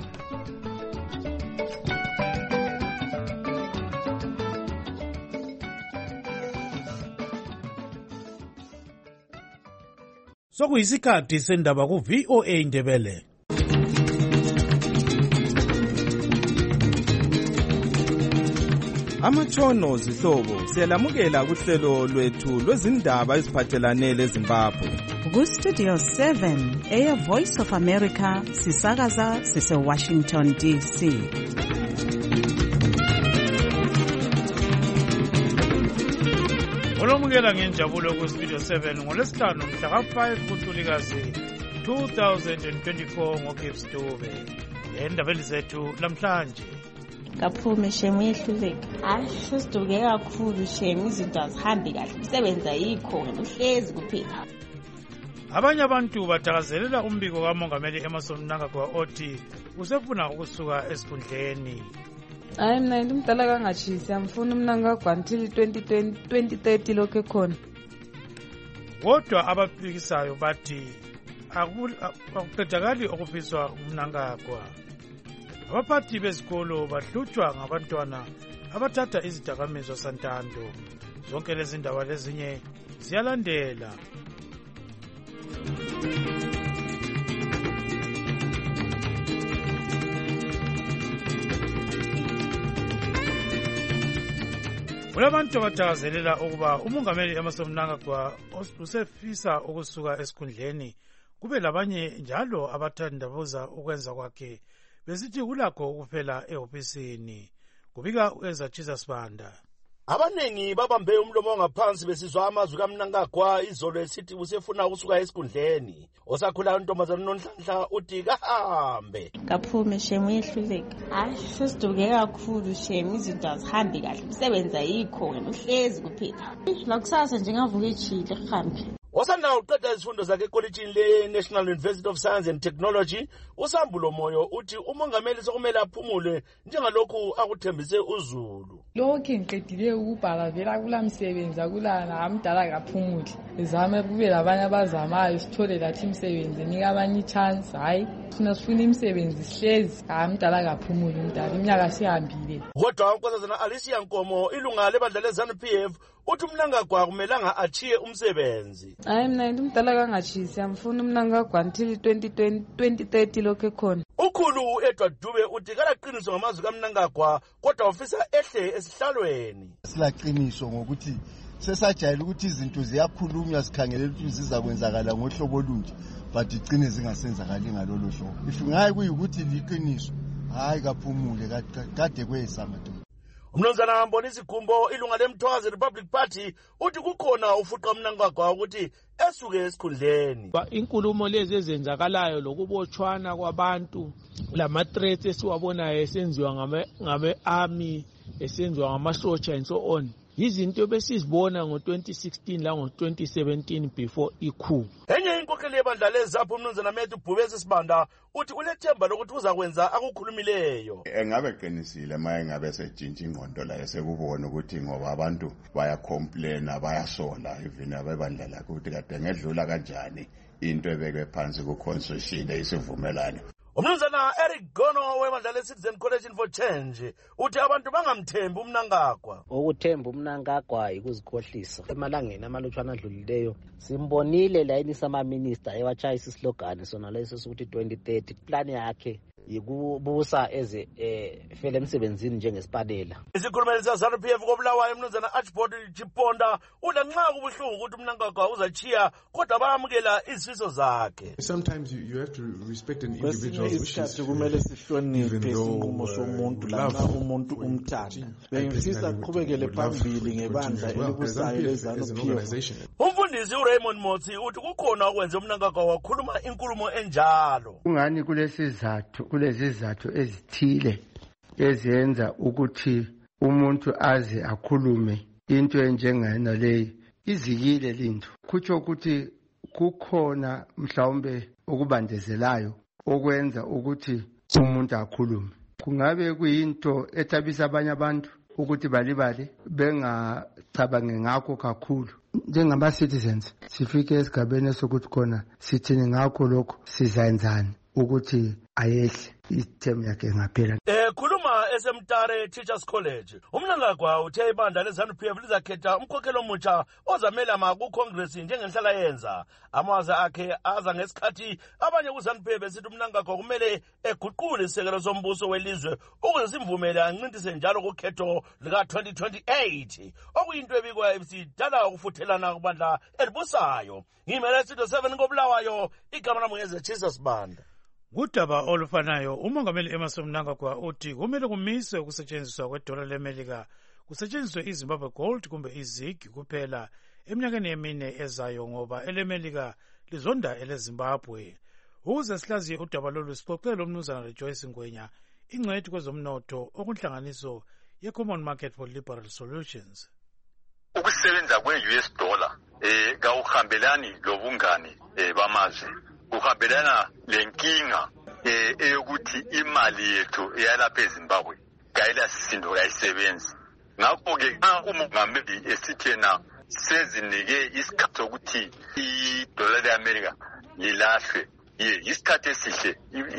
Sokuyisikhathi sendaba ku V O A Ndebele. Amatshono zihlobo siyalamukela kuhlelo lwethu lwezindaba eziphathelane leZimbabwe. Ku Studio seven, Air Voice of America, sisakaza sise Washington D C. Olomukela ngenjabulo ku Studio seven ngolesihlanu mhla ka five kuNtulikazi two thousand twenty-four ngoGibbs Dube. Endabeni zethu namhlanje Kaphume shemu yehluleka. Hayi sesiduke kakhulu shemu, izinto azihambi kahle. Umsebenzi ayikho wena uhlezi kuphela. Abanye abantu bathakazelela umbiko kaMongameli Emmerson Mnangagwa othi usefuna ukusuka esikhundleni. Hayi mina ngimdala kangachisi, amfuna uMnangagwa until twenty thirty lokho khona. Kodwa abaphikisanayo bathi akuqedakali okufiswa uMnangagwa. Abaphathi bezikolo bahlutshwa ngabantwana abathatha izidakamizwa santando. Zonke lezi ndaba lezinye ziyalandela. Kulabantu abathakazelela ukuba uMongameli Emmerson Mnangagwa usefisa ukusuka esikhundleni. Kube labanye njalo abathandabuza ukwenza kwakhe besithi kulakho ukuphela ehofisini. Kubika uEza Jesus Banda. Abanengi babambe umlomo wangaphansi besizwa amazwi kaMnangagwa izolo esithi usefuna ukusuka esikhundleni. Osakhula untombazana uNonhlanhla uthi kahambe. Kaphume shemu yehluleka. Hayi sesiduke kakhulu shemu, izinto azihambi kahle. Umsebenzi ayikho wena uhlezi kuphela. Lakusasa nje ngavuka echile kuhambe. Osanda uqeda izifundo zakhe ekolejini le-National University of Science and Technology, uSambulo Moyo uthi umongameli sokumele aphumule njengalokhu akuthembise uZulu. Lokhu ngiqedile ukubhala vela kula msebenzi akulana amdala kaphumule. Izame kube labanye abazamayo sithole lathi imsebenzi nika abanye ichance. Hayi sina sifuna imsebenzi sihlezi amdala kaphumule umdala iminyaka sihambile. Kodwa uNkosazana Alicia Nkomo ilunga lebandla leZANU P F uthi uMnangagwa akumelanga achiye umsebenzi. Hayi mina ngimdala kangachisi, amfuna uMnangagwa until twenty thirty lokho khona. Ukhulu Edward Dube uthi kalaqiniso ngamazwi kaMnangagwa kodwa ufisa ehle esihlalweni. Silaqiniso ngokuthi sesajayela ukuthi izinto ziyakhulunywa sikhangelela ukuthi zizakwenzakala ngohlobo olunje but igcine zingasenzakali ngalolo hlobo. If ngayi kuyikuthi liqiniso hayi kaphumule kade kwesamadoda. Umnumzana Mbonisi Gumbo ilunga leMthwazi Republic Party uthi kukhona ufuqa Mnangagwa ukuthi esuke esikhundleni. Inkulumo lezi ezenzakalayo lokubotshwana kwabantu, lama threats esiwabonayo esenziwa ngame ngame army, esenziwa ngamasotsha and so on, izinto besizibona ngo twenty sixteen la ngo twenty seventeen before iku. Enye inkokheli yebandla leZAPU umnumzana Methu Bhubesi Sibanda uthi ulethemba lokuthi uzakwenza akukhulumileyo. Engabe qinisile maye ngabe sejintsha ingqondo la esekubona ukuthi ngoba abantu baya complain bayasola even abebandla lakhe ukuthi kade ngedlula kanjani into ebekwe phansi ku constitution isivumelano. Umnumzana Eric Gono webandla leCitizen Coalition for Change uthi abantu bangamthembi uMnangagwa. Ukuthemba uMnangagwa ikuzikhohlisa. Emalangeni amalutshwana adlulileyo simbonile la inisa ama minister ewachayisa islogan sona leso sokuthi twenty thirty plan yakhe yikubusa eze eh fele emsebenzini njengespadela. Isikhulumeli saZANU-P F koBulawayo umnumzana Archibald Chiponda uthi nxa kubuhlungu ukuthi uMnangagwa uzachiya kodwa bayamukela izifiso zakhe. Sometimes you, you have to respect an individual's wishes. Kumele sihloniphe isinqumo somuntu lanxa umuntu umthanda. Bengifisa aqhubekele phambili ngebandla elibusayo leZANU-P F. Umfundisi uRaymond Motsi uthi kukhona okwenza uMnangagwa wakhuluma inkulumo enjalo. Ungani kulesizathu kulezizathu ezithile ezenza ukuthi umuntu aze akhulume into enjengana leyi izikile linto kutsho ukuthi kukhona mhlawumbe okubandezelayo okwenza ukuthi umuntu akhulume. Kungabe kuyinto ethabisa abanye abantu ukuthi balibale bengacabange ngakho kakhulu. Njengama citizens sifike esigabeni sokuthi khona sithini ngakho lokho sizayenzani ukuthi ayehle ithemu yakhe ngaphela. Eh khuluma esemtare Teachers College. uMnangagwa uthe ibandla leZANU-P F lizakhetha umkhokheli omutsha ozamela ma ku Congress njengenhlala yenza. Amazwi akhe aza ngesikhathi abanye kuZANU-P F besithi uMnangagwa kumele eguqule isekelo sombuso welizwe ukuze simvumele ancintise njalo kukhetho lika twenty twenty-eight. Okuyinto ebikwa ebisidala ukufuthelana kubandla elibusayo. Ngimele Studio seven koBulawayo igama lami ngeze Jesus Banda. Kudaba olufanayo umongameli Emmerson Mnangagwa uthi kumele kumiswe ukusetshenziswa kwedola leMelika kusetshenziswe iZimbabwe Gold kumbe iZig kuphela eminyakeni emine ezayo ngoba eleMelika lizonda eleZimbabwe. Uze sihlaziye udaba lolu sixoxele umnumzana Rejoice Ngwenya ingcwethi kwezomnotho okunhlanganiso ye-Common Market for Liberal Solutions. Ukusebenza kwe-U S dollar eh kawuhambelani lobungani eh bamazwe. Kuhambelana lenkinga eh eyokuthi imali yethu eyalapha eZimbabwe kayila sisindo kayisebenzi. Ngakho ke umongameli esithena sezinike isikhathi sokuthi i-dollar leAmerica lilahlwe isikhathi esihle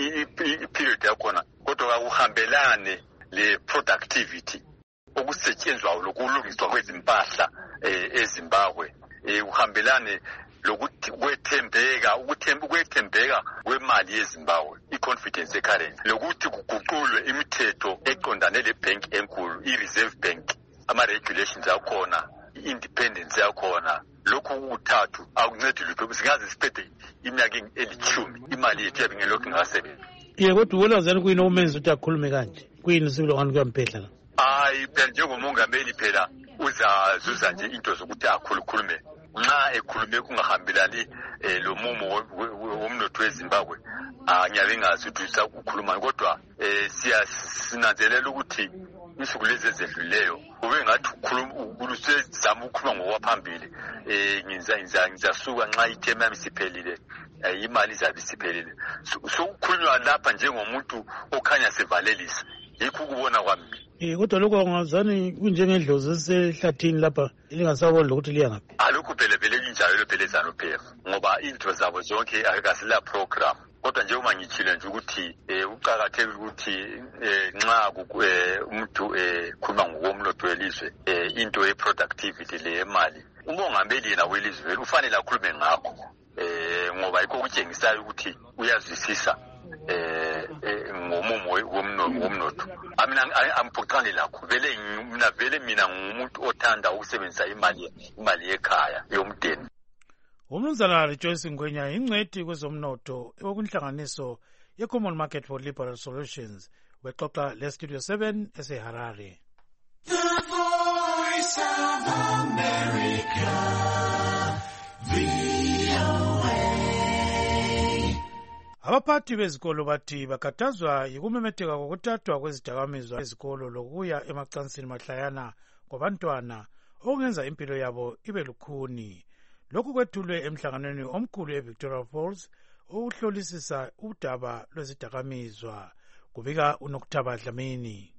i-period yakhona kodwa akuhambelane le productivity okusetshenzwa lokulungiswa kwezimpahla eZimbabwe uhambelane lokuthi kwethembeka ukuthemba kwethembeka kwemali yeZimbabwe i-confidence currency lokuthi kuguqulwe imithetho eqondane le-bank enkulu i-reserve bank ama-regulations akhona i-independence yakhona lokhu kuthathu akuncedi lutho singaze siphethe iminyaka elithumi imali yethu yabe ngelokhu ingasebenzi. Ye kodwa welazani kuyini omenza ukuthi akhulume kanje kuyini sibilo ngani kuyamphetha la? Hayi phela njengomongameli phela uzazuza nje into zokuthi akhulukhulume nxa ekhulume kungahambelani lo mumo womnotho weZimbabwe anyabe ngazi ukuthi usakukhuluma kodwa siya sinanzelela ukuthi insuku lezi ezedluleyo ube ngathi ukhuluma ukusezama ukukhuluma ngokwaphambili eh ngiza ngiza ngizasuka nxa ithema yami siphelile imali zabe siphelile so ukukhulunywa lapha njengomuntu okhanya sevalelisa yikho ukubona kwami. Eh kodwa lokho angazani kunjengendlozi esehlathini lapha elingasabona ukuthi liya ngaphi. Alokho phela vele kunjalo phela eZANU-P F ngoba into zabo zonke akasila program kodwa nje uma ngitshile nje ukuthi eh uqhakathekile ukuthi eh nxa umuntu eh khuluma ngokomnotho welizwe eh into ye productivity le emali umongameli yena welizwe vele ufanele akhulume ngakho eh ngoba yikho kutshengisayo ukuthi uyazwisisa eh ngomumo womnotho. Amina amphoqane lakho vele mina vele mina ngumuntu othanda ukusebenzisa imali imali ekhaya yomndeni. Umnumzana Rejoice Ngwenya ingcwethi kwezomnotho okunhlanganiso ye-Common Market for Liberal Solutions wexoxa le-Studio seven eseHarare. The Voice of America, V O A. Abaphathi bezikolo bathi bakhathazwa yikumemetheka kokuthathwa kwezidakamizwa ezikolo lokuya emacansini mahlayana kwabantwana okungenza impilo yabo ibe lukhuni. Lokhu kwethulwe emhlanganweni omkhulu eVictoria Falls okuhlolisisa udaba lwezidakamizwa. Kubika uNokuthaba Dlamini.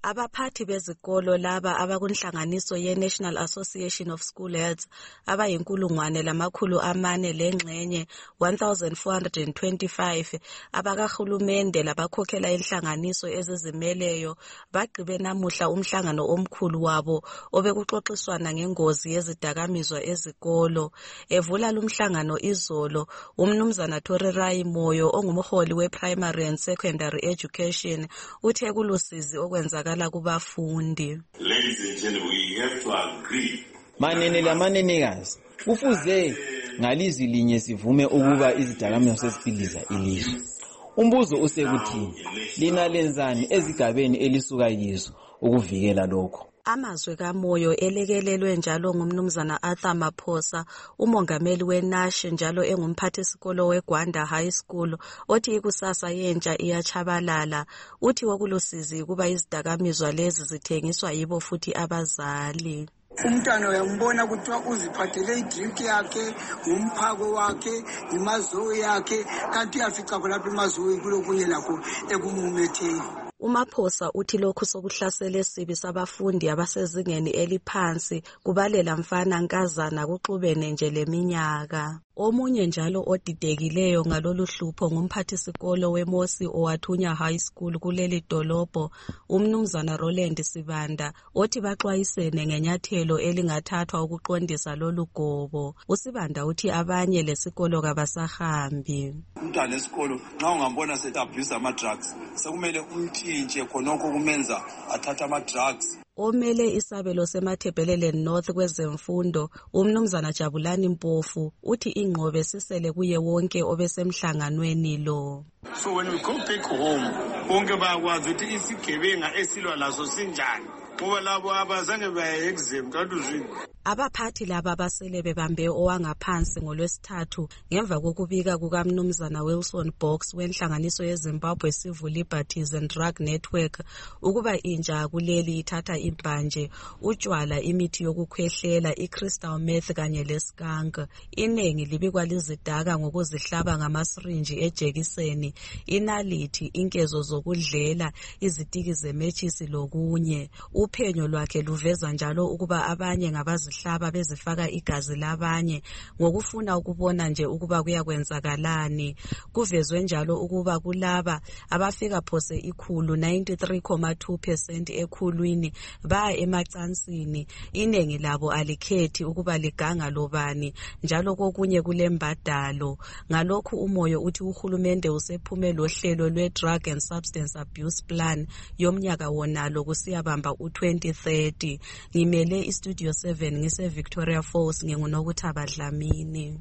Abaphathi bezikolo laba abakunhlanganiso ye-National Association of School Heads abayinkulungwane lamakhulu amane lengxenye one thousand four hundred twenty-five abakahulumende labakhokhela inhlanganiso ezizimeleyo bagqibe namuhla umhlangano omkhulu wabo obekuxoxiswana ngengozi yezidakamizwa ezikolo. Evula lumhlangano izolo, umnumzana Torirai Moyo ongumholi we-primary and secondary education uthe kulusizi okwenzakala kubafundi. Ladies and gentlemen, we have to agree. Manene lamanenekazi, kufuze ngalizwi linye sivume ukuba izidakamizwa sesipiliza ilizwe. Umbuzo usekuthini, lina lenzani ezigabeni elisuka kizo ukuvikela lokho? Amazwi kaMoyo elekelelwe njalo ngumnumzana Arthur Maphosa, umongameli we-Nash njalo engumphathisikolo weGwanda High School, othi ikusasa yentsha iyachabalala. Uthi wokulusizi kuba izidakamizwa lezi zithengiswa yibo futhi abazali. Umntwana uyambona kuthiwa uziphathele idrink yakhe, umphako wakhe, imazowe yakhe, kanti uyafica khonapha imazowe kulokunye lakho ekumumetheni. uMaphosa uthi lokhu sokuhlasela esibi sabafundi abasezingeni eliphansi kubalela mfana nkazana kuxubene nje leminyaka. Omunye njalo odidekileyo ngalolu hlupho ngumphathisikolo weMosi Owathunya High School kuleli dolobho, umnumzana Roland Sibanda, othi baxwayisene ngenyathelo elingathathwa ukuqondisa lolu gobo. USibanda uthi abanye lesikolo kabasahambi. Umntwana esikolo nxa ungambona sethi abuse ama drugs sekumele umthintshe khonokho kumenza athatha ama drugs. Omele isabelo semathebhelele North kwezemfundo, umnumzana Jabulani Mpofu, uthi ingqobe sisele kuye wonke obesemhlanganweni lo. So when we go back home, bonke bayakwazi ukuthi isigebenga esilwa laso sinjani. Ngoba labo abazange baye exam kaduzini. Abaphathi laba basele bebambe owangaphansi ngolwesithathu ngemva kokubika kukaMnumzana Wilson Box wenhlanganiso yeZimbabwe Civil Liberties and Drug Network ukuba intsha kuleli ithatha impanje, utshwala, imithi yokukhwehlela, i-crystal meth kanye leskunk. Inengi libikwa lizidaka ngokuzihlaba ngamasyringe ejekiseni, inalithi, inkezo zokudlela, izitiki zemetshisi lokunye. Uphenyo lwakhe luveza njalo ukuba abanye ngabazi hlaba bezifaka igazi labanye ngokufuna ukubona nje ukuba kuyakwenzakalani. Kuvezwe njalo ukuba kulaba abafika phose ikhulu ninety-three point two percent ekhulwini baya emacansini, inengi labo alikhethi ukuba liganga lobani njalo kokunye kulembadalo. Ngalokhu uMoyo uthi uhulumende usephume lohlelo lwe-Drug and Substance Abuse Plan yomnyaka wonalo kusiyabamba u-twenty thirty. Ngimele iStudio seven ngise Victoria Falls, nginguNokuthaba Dlamini.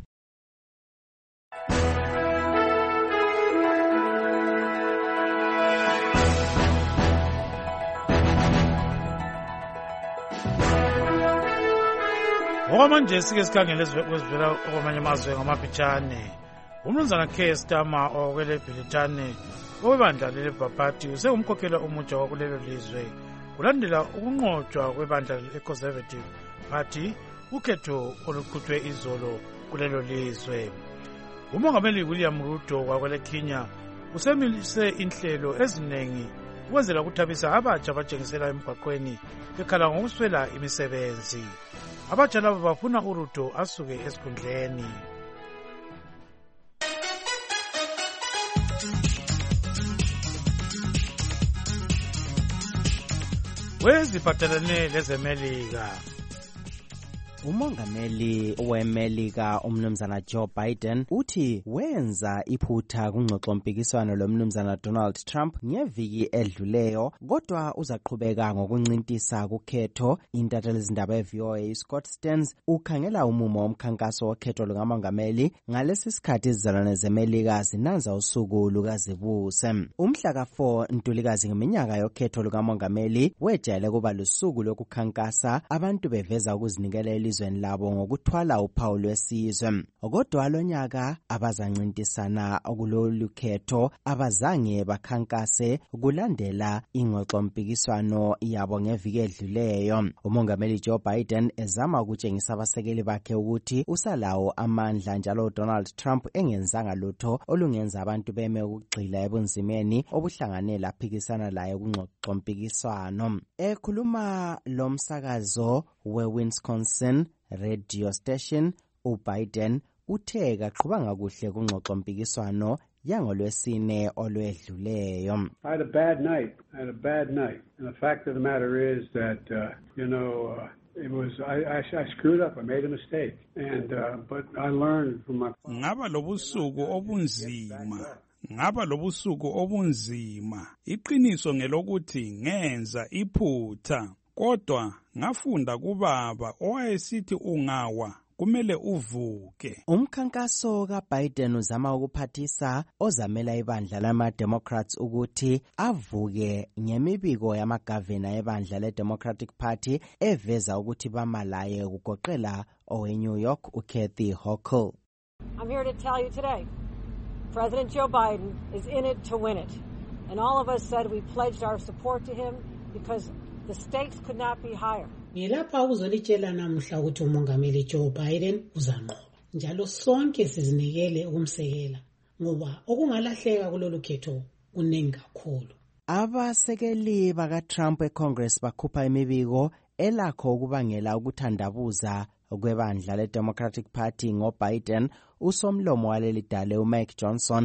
Okwamanje sike sikhangele ezivela okwamanye amazwe ngamafitshane. Umnumzana K. Stama okwele Bhilitane owebandla leLabour Party usengumkhokheli omutsha wakulelo lizwe kulandela ukunqotshwa kwebandla le-Conservative Party ukhetho oluqhutywe izolo kulelo lizwe. Umongameli William Ruto wakwele Kenya usemilise inhlelo eziningi ukwenzela ukuthabisa abatsha abatshengisela emgwaqweni bekhala ngokuswela imisebenzi. Abatsha labo bafuna uRuto asuke esikhundleni. Weziphathelene lezemelika. Umongameli weMelika umnumzana Joe Biden uthi wenza iphutha kungxoxompikiswano lomnumzana Donald Trump ngeviki edluleyo, kodwa uzaqhubeka ngokuncintisa kukhetho. Intatheli zindaba ye-V O A Scott Stearns ukhangela umumo womkhankaso wokhetho lukamongameli ngalesi sikhathi izizalwane zeMelika zinanza usuku lukazibuse. Umhla ka four Ntulikazi ngeminyaka yokhetho lukamongameli wejayele kuba lusuku lokukhankasa, abantu beveza ukuzinikela elizweni labo ngokuthwala uphawu lwesizwe. Kodwa lonyaka abazancintisana kulolu khetho abazange bakhankase kulandela ingxoxompikiswano yabo ngeviki edluleyo. Umongameli Joe Biden ezama ukutshengisa abasekeli bakhe ukuthi usalawo amandla, njalo Donald Trump engenzanga lutho olungenza abantu beme ukugxila ebunzimeni obuhlangane laphikisana laye kungxoxompikiswano. Ekhuluma lo msakazo we-Wisconsin radio station, uBiden uthe kaqhubanga kuhle kungxoxompikiswano yangolwesine olwedluleyo. I had a bad night. I had a bad night. And the fact of the matter is that, uh, you know, uh, it was, I, I, I screwed up. I made a mistake. And, uh, but I learned from my... Ngaba lobusuku obunzima. Ngaba lobusuku obunzima. Iqiniso ngelokuthi ngenza iphutha. Kodwa ngafunda kubaba owayesithi ungawa kumele uvuke. Umkhankaso kaBiden uzama ukuphathisa ozamela ibandla lama-Democrats ukuthi avuke ngemibiko yamagavana ebandla le-Democratic Party eveza ukuthi bamalaye kugoqela owe-New York uKathy Hochul. I'm here to tell you today, President Joe Biden is in it to win it. And all of us said we pledged our support to him because the stakes could not be higher. Ngilapha ukuzolitshela namhla ukuthi umongameli Joe Biden uzanqoba. Njalo sonke sizinikele ukumsekela ngoba okungalahleka kulolu khetho kuningi kakhulu. Abasekeli baka-Trump eCongress bakhupha imibiko elakho ukubangela ukuthandabuza kwebandla le-Democratic Party ngoBiden. Usomlomo waleli dale uMike Johnson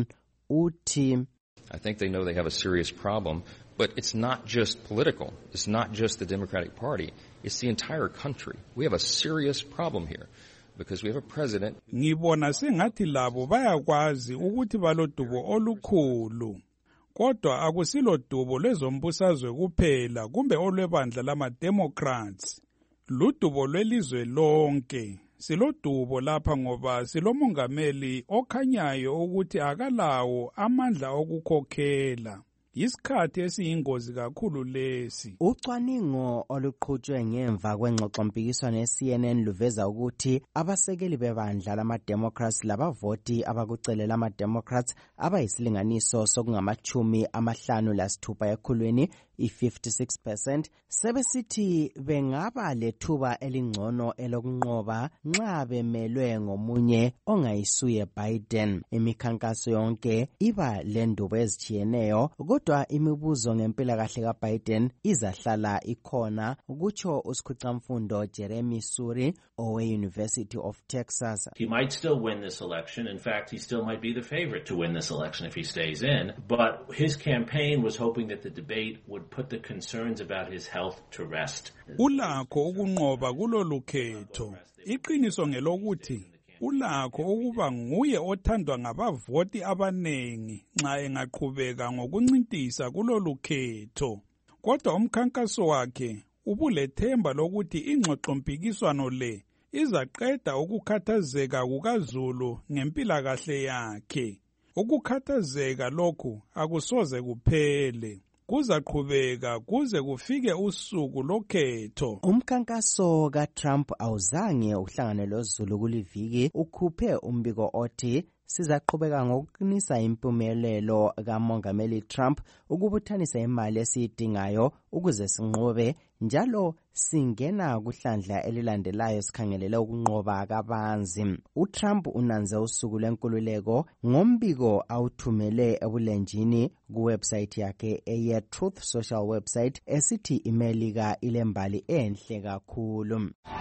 uthi, I think they know they have a serious problem, but it's not just political. It's not just the Democratic Party. It's the entire country. We have a serious problem here because we have a president. Ngibona sengathi labo bayakwazi ukuthi balodubo olukhulu. Kodwa akusilo dubo lezombusazwe kuphela kumbe olwebandla lama-Democrats. Ludubo lwelizwe lonke. Silodubo lapha ngoba silomongameli okhanyayo ukuthi akalawo amandla okukhokhela. Isikhathi esiyingozi kakhulu lesi. Ucwaningo oluqhutshwe ngemva kwengxoxompikiswano ye-C N N luveza ukuthi abasekeli bebandla lama-Democrats labavoti abakucelela ama-Democrats abayisilinganiso sokungamachumi amahlanu lasithupha ekhulwini i-fifty-six percent sebesithi bengaba lethuba elingcono elokunqoba nxa bemelwe ngomunye ongayisuye Biden. Imikhankaso yonke iba lendubo ezitshiyeneyo, kodwa imibuzo ngempilakahle kaBiden izahlala ikhona, kutsho usikhwicamfundo Jeremy Suri owe-University of Texas. He might still win this election. In fact, he still might be the favorite to win this election if he stays in. But his campaign was hoping that the debate would put the concerns about his health to rest. Ulakho ukunqoba kulolu khetho. Iqiniso ngelokuthi ulakho ukuba nguye othandwa ngabavoti abanengi nxa engaqhubeka ngokuncintisa kulolu khetho. Kodwa umkhankaso wakhe ubulethemba lokuthi ingxoxompikiswano le izaqeda ukukhathazeka kukaZulu ngempilakahle yakhe. Ukukhathazeka lokhu akusoze kuphele. Kuzaqhubeka kuze kufike usuku lokhetho. Umkhankaso kaTrump awuzange uhlangane loZulu kuliviki ukhuphe umbiko othi sizaqhubeka ngokuqinisa impumelelo kamongameli Trump ukubuthanisa imali esiyidingayo ukuze sinqobe, njalo singena kuhlandla elilandelayo sikhangelele ukunqoba kabanzi. uTrump unanze usuku lwenkululeko ngombiko awuthumele ebulenjini kuwebsite yakhe eye Truth Social website esithi iMelika ilembali enhle kakhulu.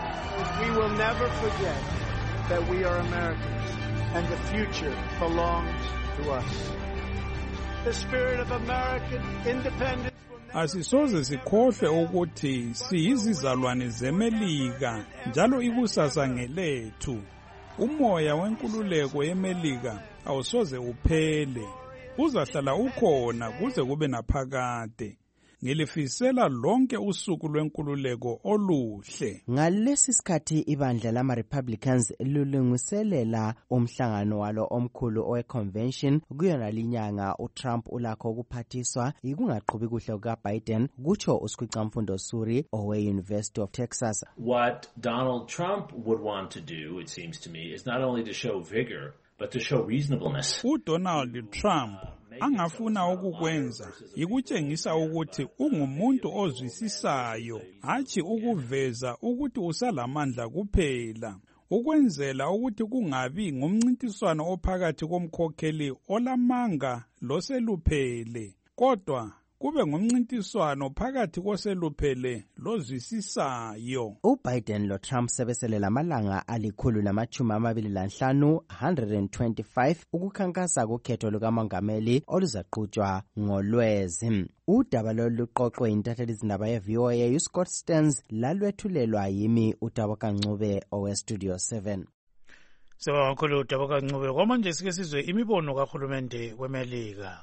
We will never forget that we are Americans and the future belongs to us. The spirit of American independence. Asisoze sikhohle ukuthi siyizizalwane zeMelika njalo ikusasa ngelethu. Umoya wenkululeko yeMelika awusoze uphele. Uzahlala ukhona kuze kube naphakade. ngilifisela lonke usuku lwenkululeko oluhle. Ngalesi sikhathi ibandla lama-Republicans lulungiselela umhlangano walo omkhulu owe-convention kuyona linyanga uTrump ulakho ukuphathiswa ikungaqhubi kuhle kukaBiden, kutsho uSikhwicamfundo Suri owe-University of Texas. What Donald Trump would want to do, it seems to me, is not only to show vigor, but to show reasonableness. UDonald Trump angafuna ukukwenza ikutshengisa ukuthi ungumuntu ozwisisayo, hatshi ukuveza ukuthi usalamandla kuphela, ukwenzela ukuthi kungabi ngumncintiswano ophakathi komkhokheli olamanga loseluphele, kodwa kube ngumncintiswano phakathi koseluphele lozwisisayo. UBiden lo Trump sebeselela amalanga alikhulu lamachumi amabili lanhlanu one hundred twenty-five ukukhankasa kukhetho lukamongameli oluzaqhutshwa ngolwezi. Udaba lolu luqoqwe intatheli zindaba ye-V O A uScott Stearns lalwethulelwa yimi uDaboka Ncube owe-Studio seven. Sibonga kakhulu Daboka Ncube. Kwamanje sike sizwe imibono kahulumende weMelika.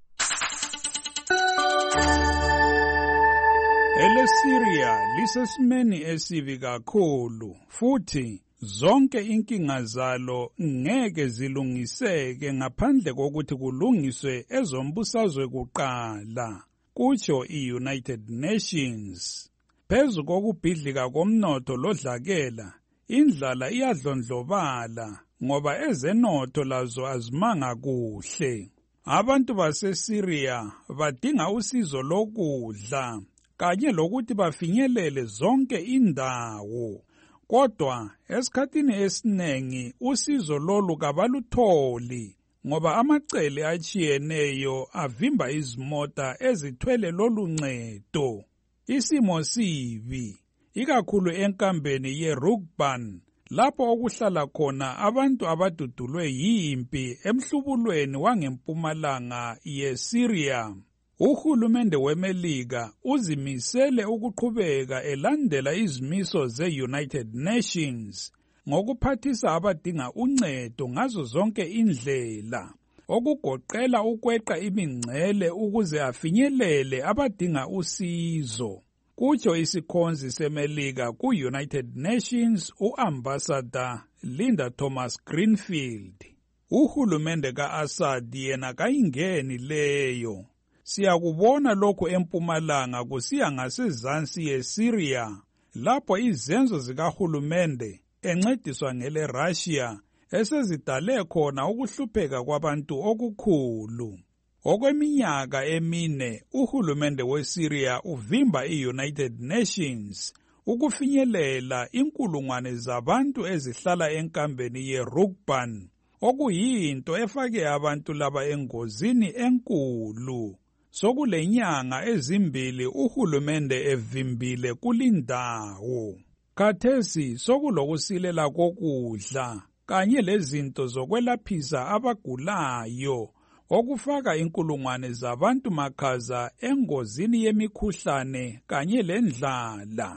EleSyria lisesimeni esibi kakhulu futhi zonke inkinga zalo ngeke zilungiseke ngaphandle kokuthi kulungiswe ezombusazwe kuqala, kutsho i-United Nations. Phezu kokubhidlika komnotho lodlakela, indlala iyadlondlobala ngoba ezenotho lazo azimanga kuhle. Abantu baseSyria badinga usizo lokudla kanye lokuthi bafinyelele zonke indawo. Kodwa esikhathini esiningi usizo lolu kabalutholi ngoba amacele achiyeneyo avimba izimota ezithwele lolu ncedo. Isimo sibi, ikakhulu enkambeni yeRugban, lapho okuhlala khona abantu abadudulwe yimpi emhlubulweni wangempumalanga yeSyria. Uhulumende weMelika uzimisele ukuqhubeka elandela izimiso ze-United Nations ngokuphathisa abadinga uncedo ngazo zonke indlela, okugoqela ukweqa imingcele ukuze afinyelele abadinga usizo, kutsho isikhonzi seMelika ku-United Nations u-Ambassador Linda Thomas-Greenfield. Uhulumende ka-Assad yena kayingeni leyo. Siyakubona lokhu empumalanga kusiya ngasezansi yeSyria, lapho izenzo zikahulumende encediswa ngele Russia esezidale khona ukuhlupheka kwabantu okukhulu. Okweminyaka emine uhulumende weSyria uvimba i-United Nations ukufinyelela inkulungwane zabantu ezihlala enkambeni yeRugban, okuyinto efake abantu laba engozini enkulu. Sokulenyanga ezimbili uhulumende evimbile kulindawo. Khathesi sokulokusilela kokudla kanye lezinto zokwelaphisa abagulayo, okufaka inkulungwane zabantu makhaza engozini yemikhuhlane kanye lendlala.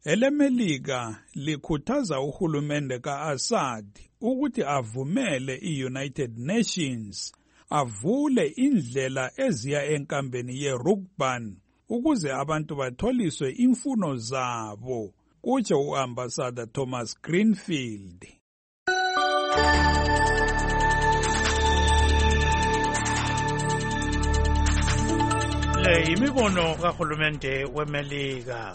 EleMelika likhuthaza uhulumende ka-Assad ukuthi avumele i-United Nations avule indlela eziya enkambeni yeRugban ukuze abantu batholiswe imfuno zabo, kutsho u-Ambassador Thomas Greenfield. Le imibono kahulumende weMelika.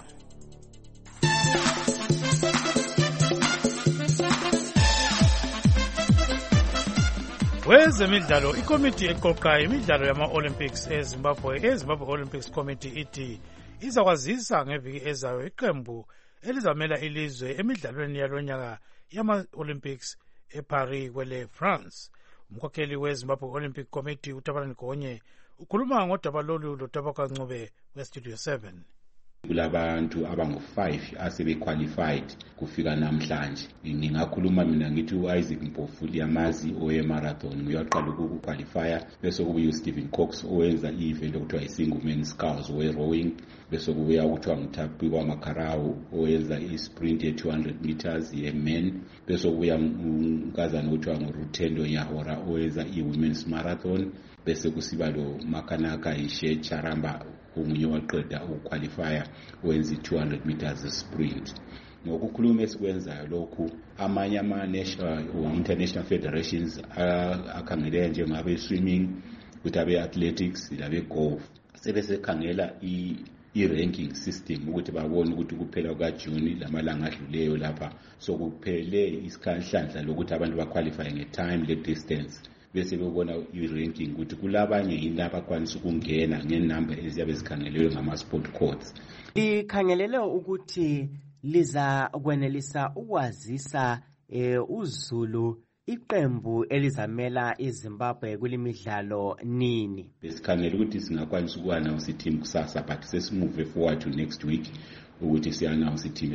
Wezemidlalo, ikomiti eqoqa imidlalo yama-Olympics eZimbabwe, eZimbabwe Olympics Committee ithi izakwazisa ngeviki ezayo iqembu elizamela ilizwe emidlalweni yalonyaka yama-Olympics eParis kwele France. Umkhokheli weZimbabwe Olympic Committee uTabalani Gonye ukhuluma ngodaba lolu loDaboka Ncube weStudio seven. Kulabantu abangu five asebequalified kufika namhlanje. Ngingakhuluma mina ngithi uIsaac Mpofu liyamazi oye marathon uyaqala ukuqualifya, bese kubuya uStephen Cox owenza i-event okuthiwa isingle men's sculls owe rowing, bese kubuya ukuthiwa nguthapi kwaMakarawu owenza i-sprint ye two hundred meters ye-men, bese kubuya unkazana okuthiwa nguRutendo Nyahora owenza i-women's marathon, bese kusiba lo Makanaka Ishe Charamba ungunye waqeda ukuqualifya wenza i-two hundred meters sprint. Ngokukhuluma esikwenzayo lokhu amanye ama-national or international federations akhangele njengabe swimming ukuthi abe athletics labe golf sebesekhangela i-ranking system ukuthi babone ukuthi kuphela kukaJuni lamalanga adluleyo lapha sokuphele isikhanhlandla lokuthi abantu baqualify nge-time le-distance bese bebona i-ranking ukuthi kulabanye yini abakwanisa ukungena ngenamba eziyabe zikhangelelwe ngama-sport codes. Likhangelele ukuthi liza kwenelisa ukwazisa eh, uZulu iqembu elizamela iZimbabwe kulimidlalo nini. Besikhangela ukuthi singakwanisa uku-announce i-team kusasa but sesimove forward to next week ukuthi si-announce i-team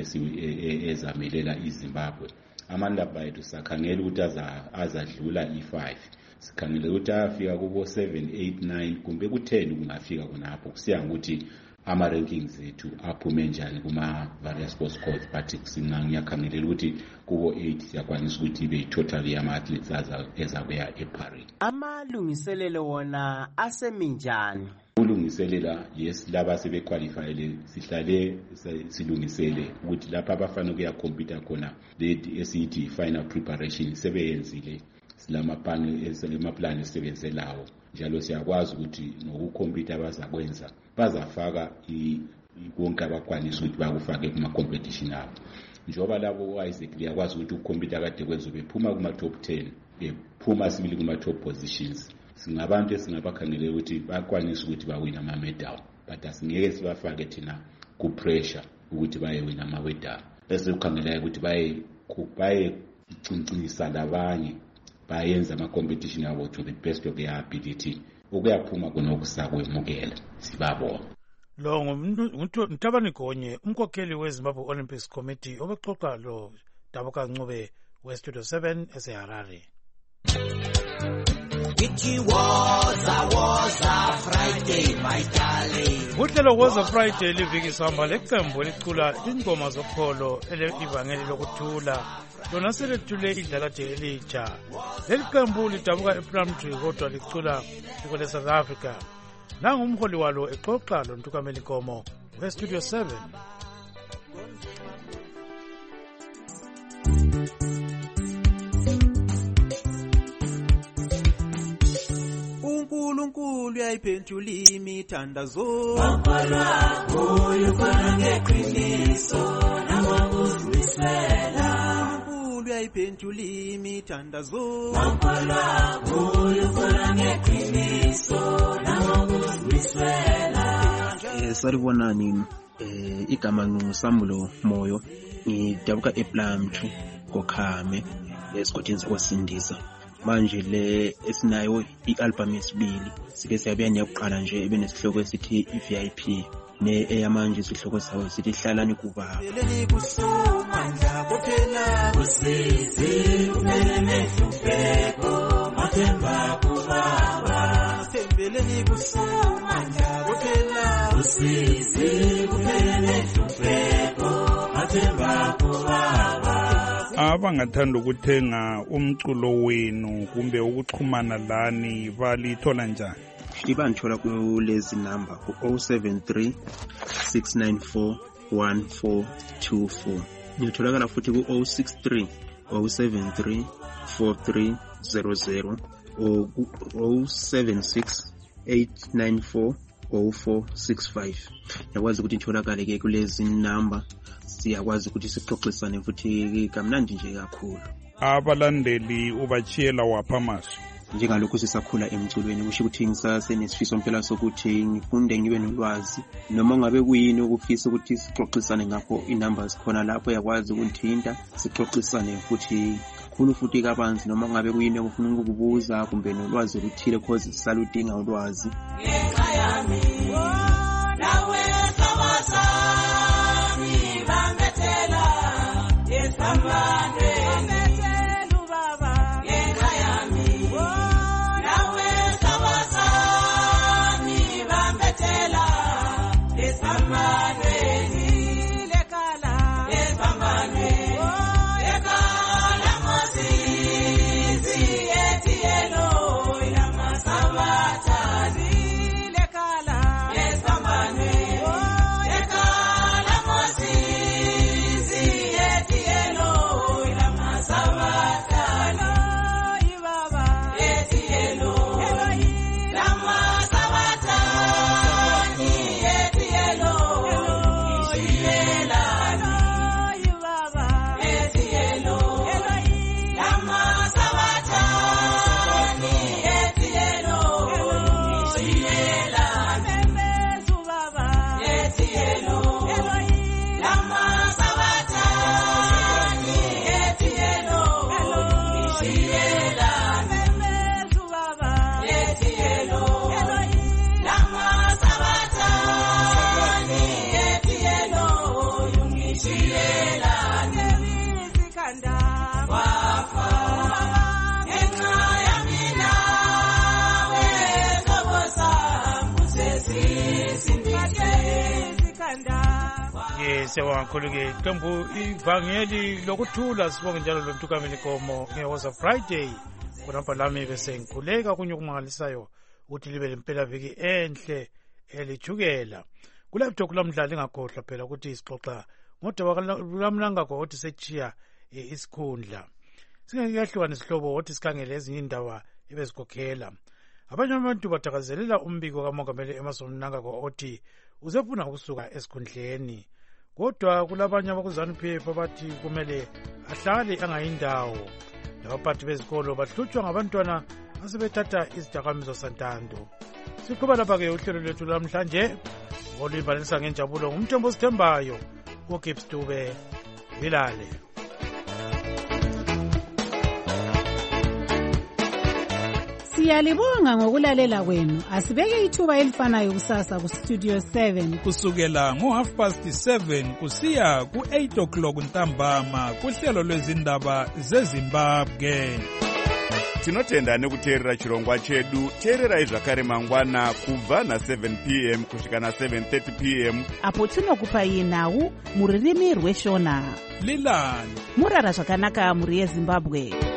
ezamelela iZimbabwe. Amandaba ethu sakhangela ukuthi azadlula i-five. Sikhangela ukuthi afika kubo seven, eight, nine kumbe ku-ten kungafika khonapho kusiya ukuthi ama-rankings ethu aphume njani kuma-various sports codes but ngiyakhangelela ukuthi kubo eight siyakwanisa ukuthi ibe total yama-athletes ezabuya eParis. Amalungiselelo wona aseminjani? Ulungiselela yes laba sebequalifyile sihlale silungisele ukuthi lapha abafana kuyakompita khona ledi esithi final preparation sebeyenzile silamapani eselemaplan esebenzelawo njalo siyakwazi ukuthi ngokukhompita abazakwenza bazafaka konke abakwanisa ukuthi bakufake kuma-competition abo njengoba labo Isaac liyakwazi ukuthi ukukhompita kade kwenza bephuma kuma-top ten bephuma sibili kuma-top positions. Singabantu esingabakhangelela ukuthi bakwanisa ukuthi bawina ama-medal but asingeke sibafake thina ku-pressure ukuthi bayewina ama-medal bese kukhangelayo ukuthi baye baye cincisa labanye bayenza ama-competition abo to the best of their ability ukuyaphuma kunokusakwemukela sibabona. Lo nguNtabani Gonye umkhokheli weZimbabwe Olympics Committee obexoxa lo Dabuka Ncube we-Studio seven eseHarare. It was a was a Friday, my darling. Uhlelo Woza Friday liviki sihamba leqembu elicula ingoma zokholo elivangeli lokuthula lona selethule idlakade elitsha. Leli qembu lidabuka ePlumtree kodwa licula kwele South Africa. Nangu umholi walo exoxa lo Ntukameli Nkomo we-Studio seven. uNkulunkulu uyayiphendula imithandazo Bakholwa kuyo khona ngeqiniso nangokuzimisela uNkulunkulu uyayiphendula imithandazo Bakholwa kuyo khona ngeqiniso nangokuzimisela. Eh salibonani eh igama nguSamulo Moyo ngidabuka ePlumtree koKhame esigodini sakwasindisa. Manje le esinayo i-album yesibili sike siyabuya nyakuqala nje ebenesihloko esithi i-V I P ne eyamanje isihloko sawo sithi hlalani kubaba. Beleni kusumandla kuphela usizi kumele mehlupheko mathemba kubaba. Sembeleni kusumandla kuphela usizi kumele mehlupheko mathemba kubaba. Abangathanda ukuthenga umculo wenu kumbe ukuxhumana lani balithola njani? Ibanthola kulezi number ku oh seven three, six nine four, one four two four. Ngitholakala futhi ku oh six three, oh seven three, four three zero zero or ku oh seven six, eight nine four, oh four six five. Yakwazi ukuthi itholakale ke kulezi number. Siyakwazi ukuthi sixoxisane futhi kamnandi nje kakhulu. Abalandeli ubachiyela wapha masu njengalokho sisakhula emculweni kusho ukuthi ngisasenesifiso impela sokuthi ngifunde ngibe nolwazi noma ngabe kuyini ukufisa ukuthi sixoxisane ngakho i-numbers khona lapho yakwazi ukuthinta sixoxisane futhi kakhulu futhi kabanzi noma ngabe kuyini okufuna ukukubuza kumbe nolwazi oluthile cause sisaludinga ulwazi. Yes, siyabonga kakhulu-ke iqembu ivangeli lokuthula. Sibonge njalo lo Ntukameni Komo ngewoza Friday. Khonapha lami bese ngikhuleka kunye okumangalisayo ukuthi libe lempelaviki enhle elijukela. Kulaptop kulamdlali ngakhohlwa phela ukuthi isixoxa ngodaba lukamnangagwa othi sechiya isikhundla. Singekuyahluka nesihlobo othi sikhangele ezinye indaba ebezikhokhela. Abanye abantu bathakazelela umbiko kaMongameli Emmerson Mnangagwa othi uzefuna ukusuka esikhundleni. Kodwa kulabanye abakuzanu P F abathi kumele ahlale angayindawo. Labaphathi bezikolo bahlutshwa ngabantwana asebethatha izidakamizwa santando. Siqhuba lapha-ke uhlelo lwethu lamhlanje oluyibhalisa ngenjabulo ngumthembo Sithembayo uGibbs Dube Vilale. Siyalibonga ngokulalela kwenu. Asibeke ithuba elifanayo kusasa ku Studio seven kusukela ngo half past seven kusiya ku eight o'clock ntambama kuhlelo lwezindaba zeZimbabwe. Tinotenda nekuteerera chirongwa chedu. Teererai zvakare mangwana kubva na seven p m kusvika na seven thirty p m apo tinokupai nhau muririmi rweshona. Lilani murara zvakanaka muri yeZimbabwe.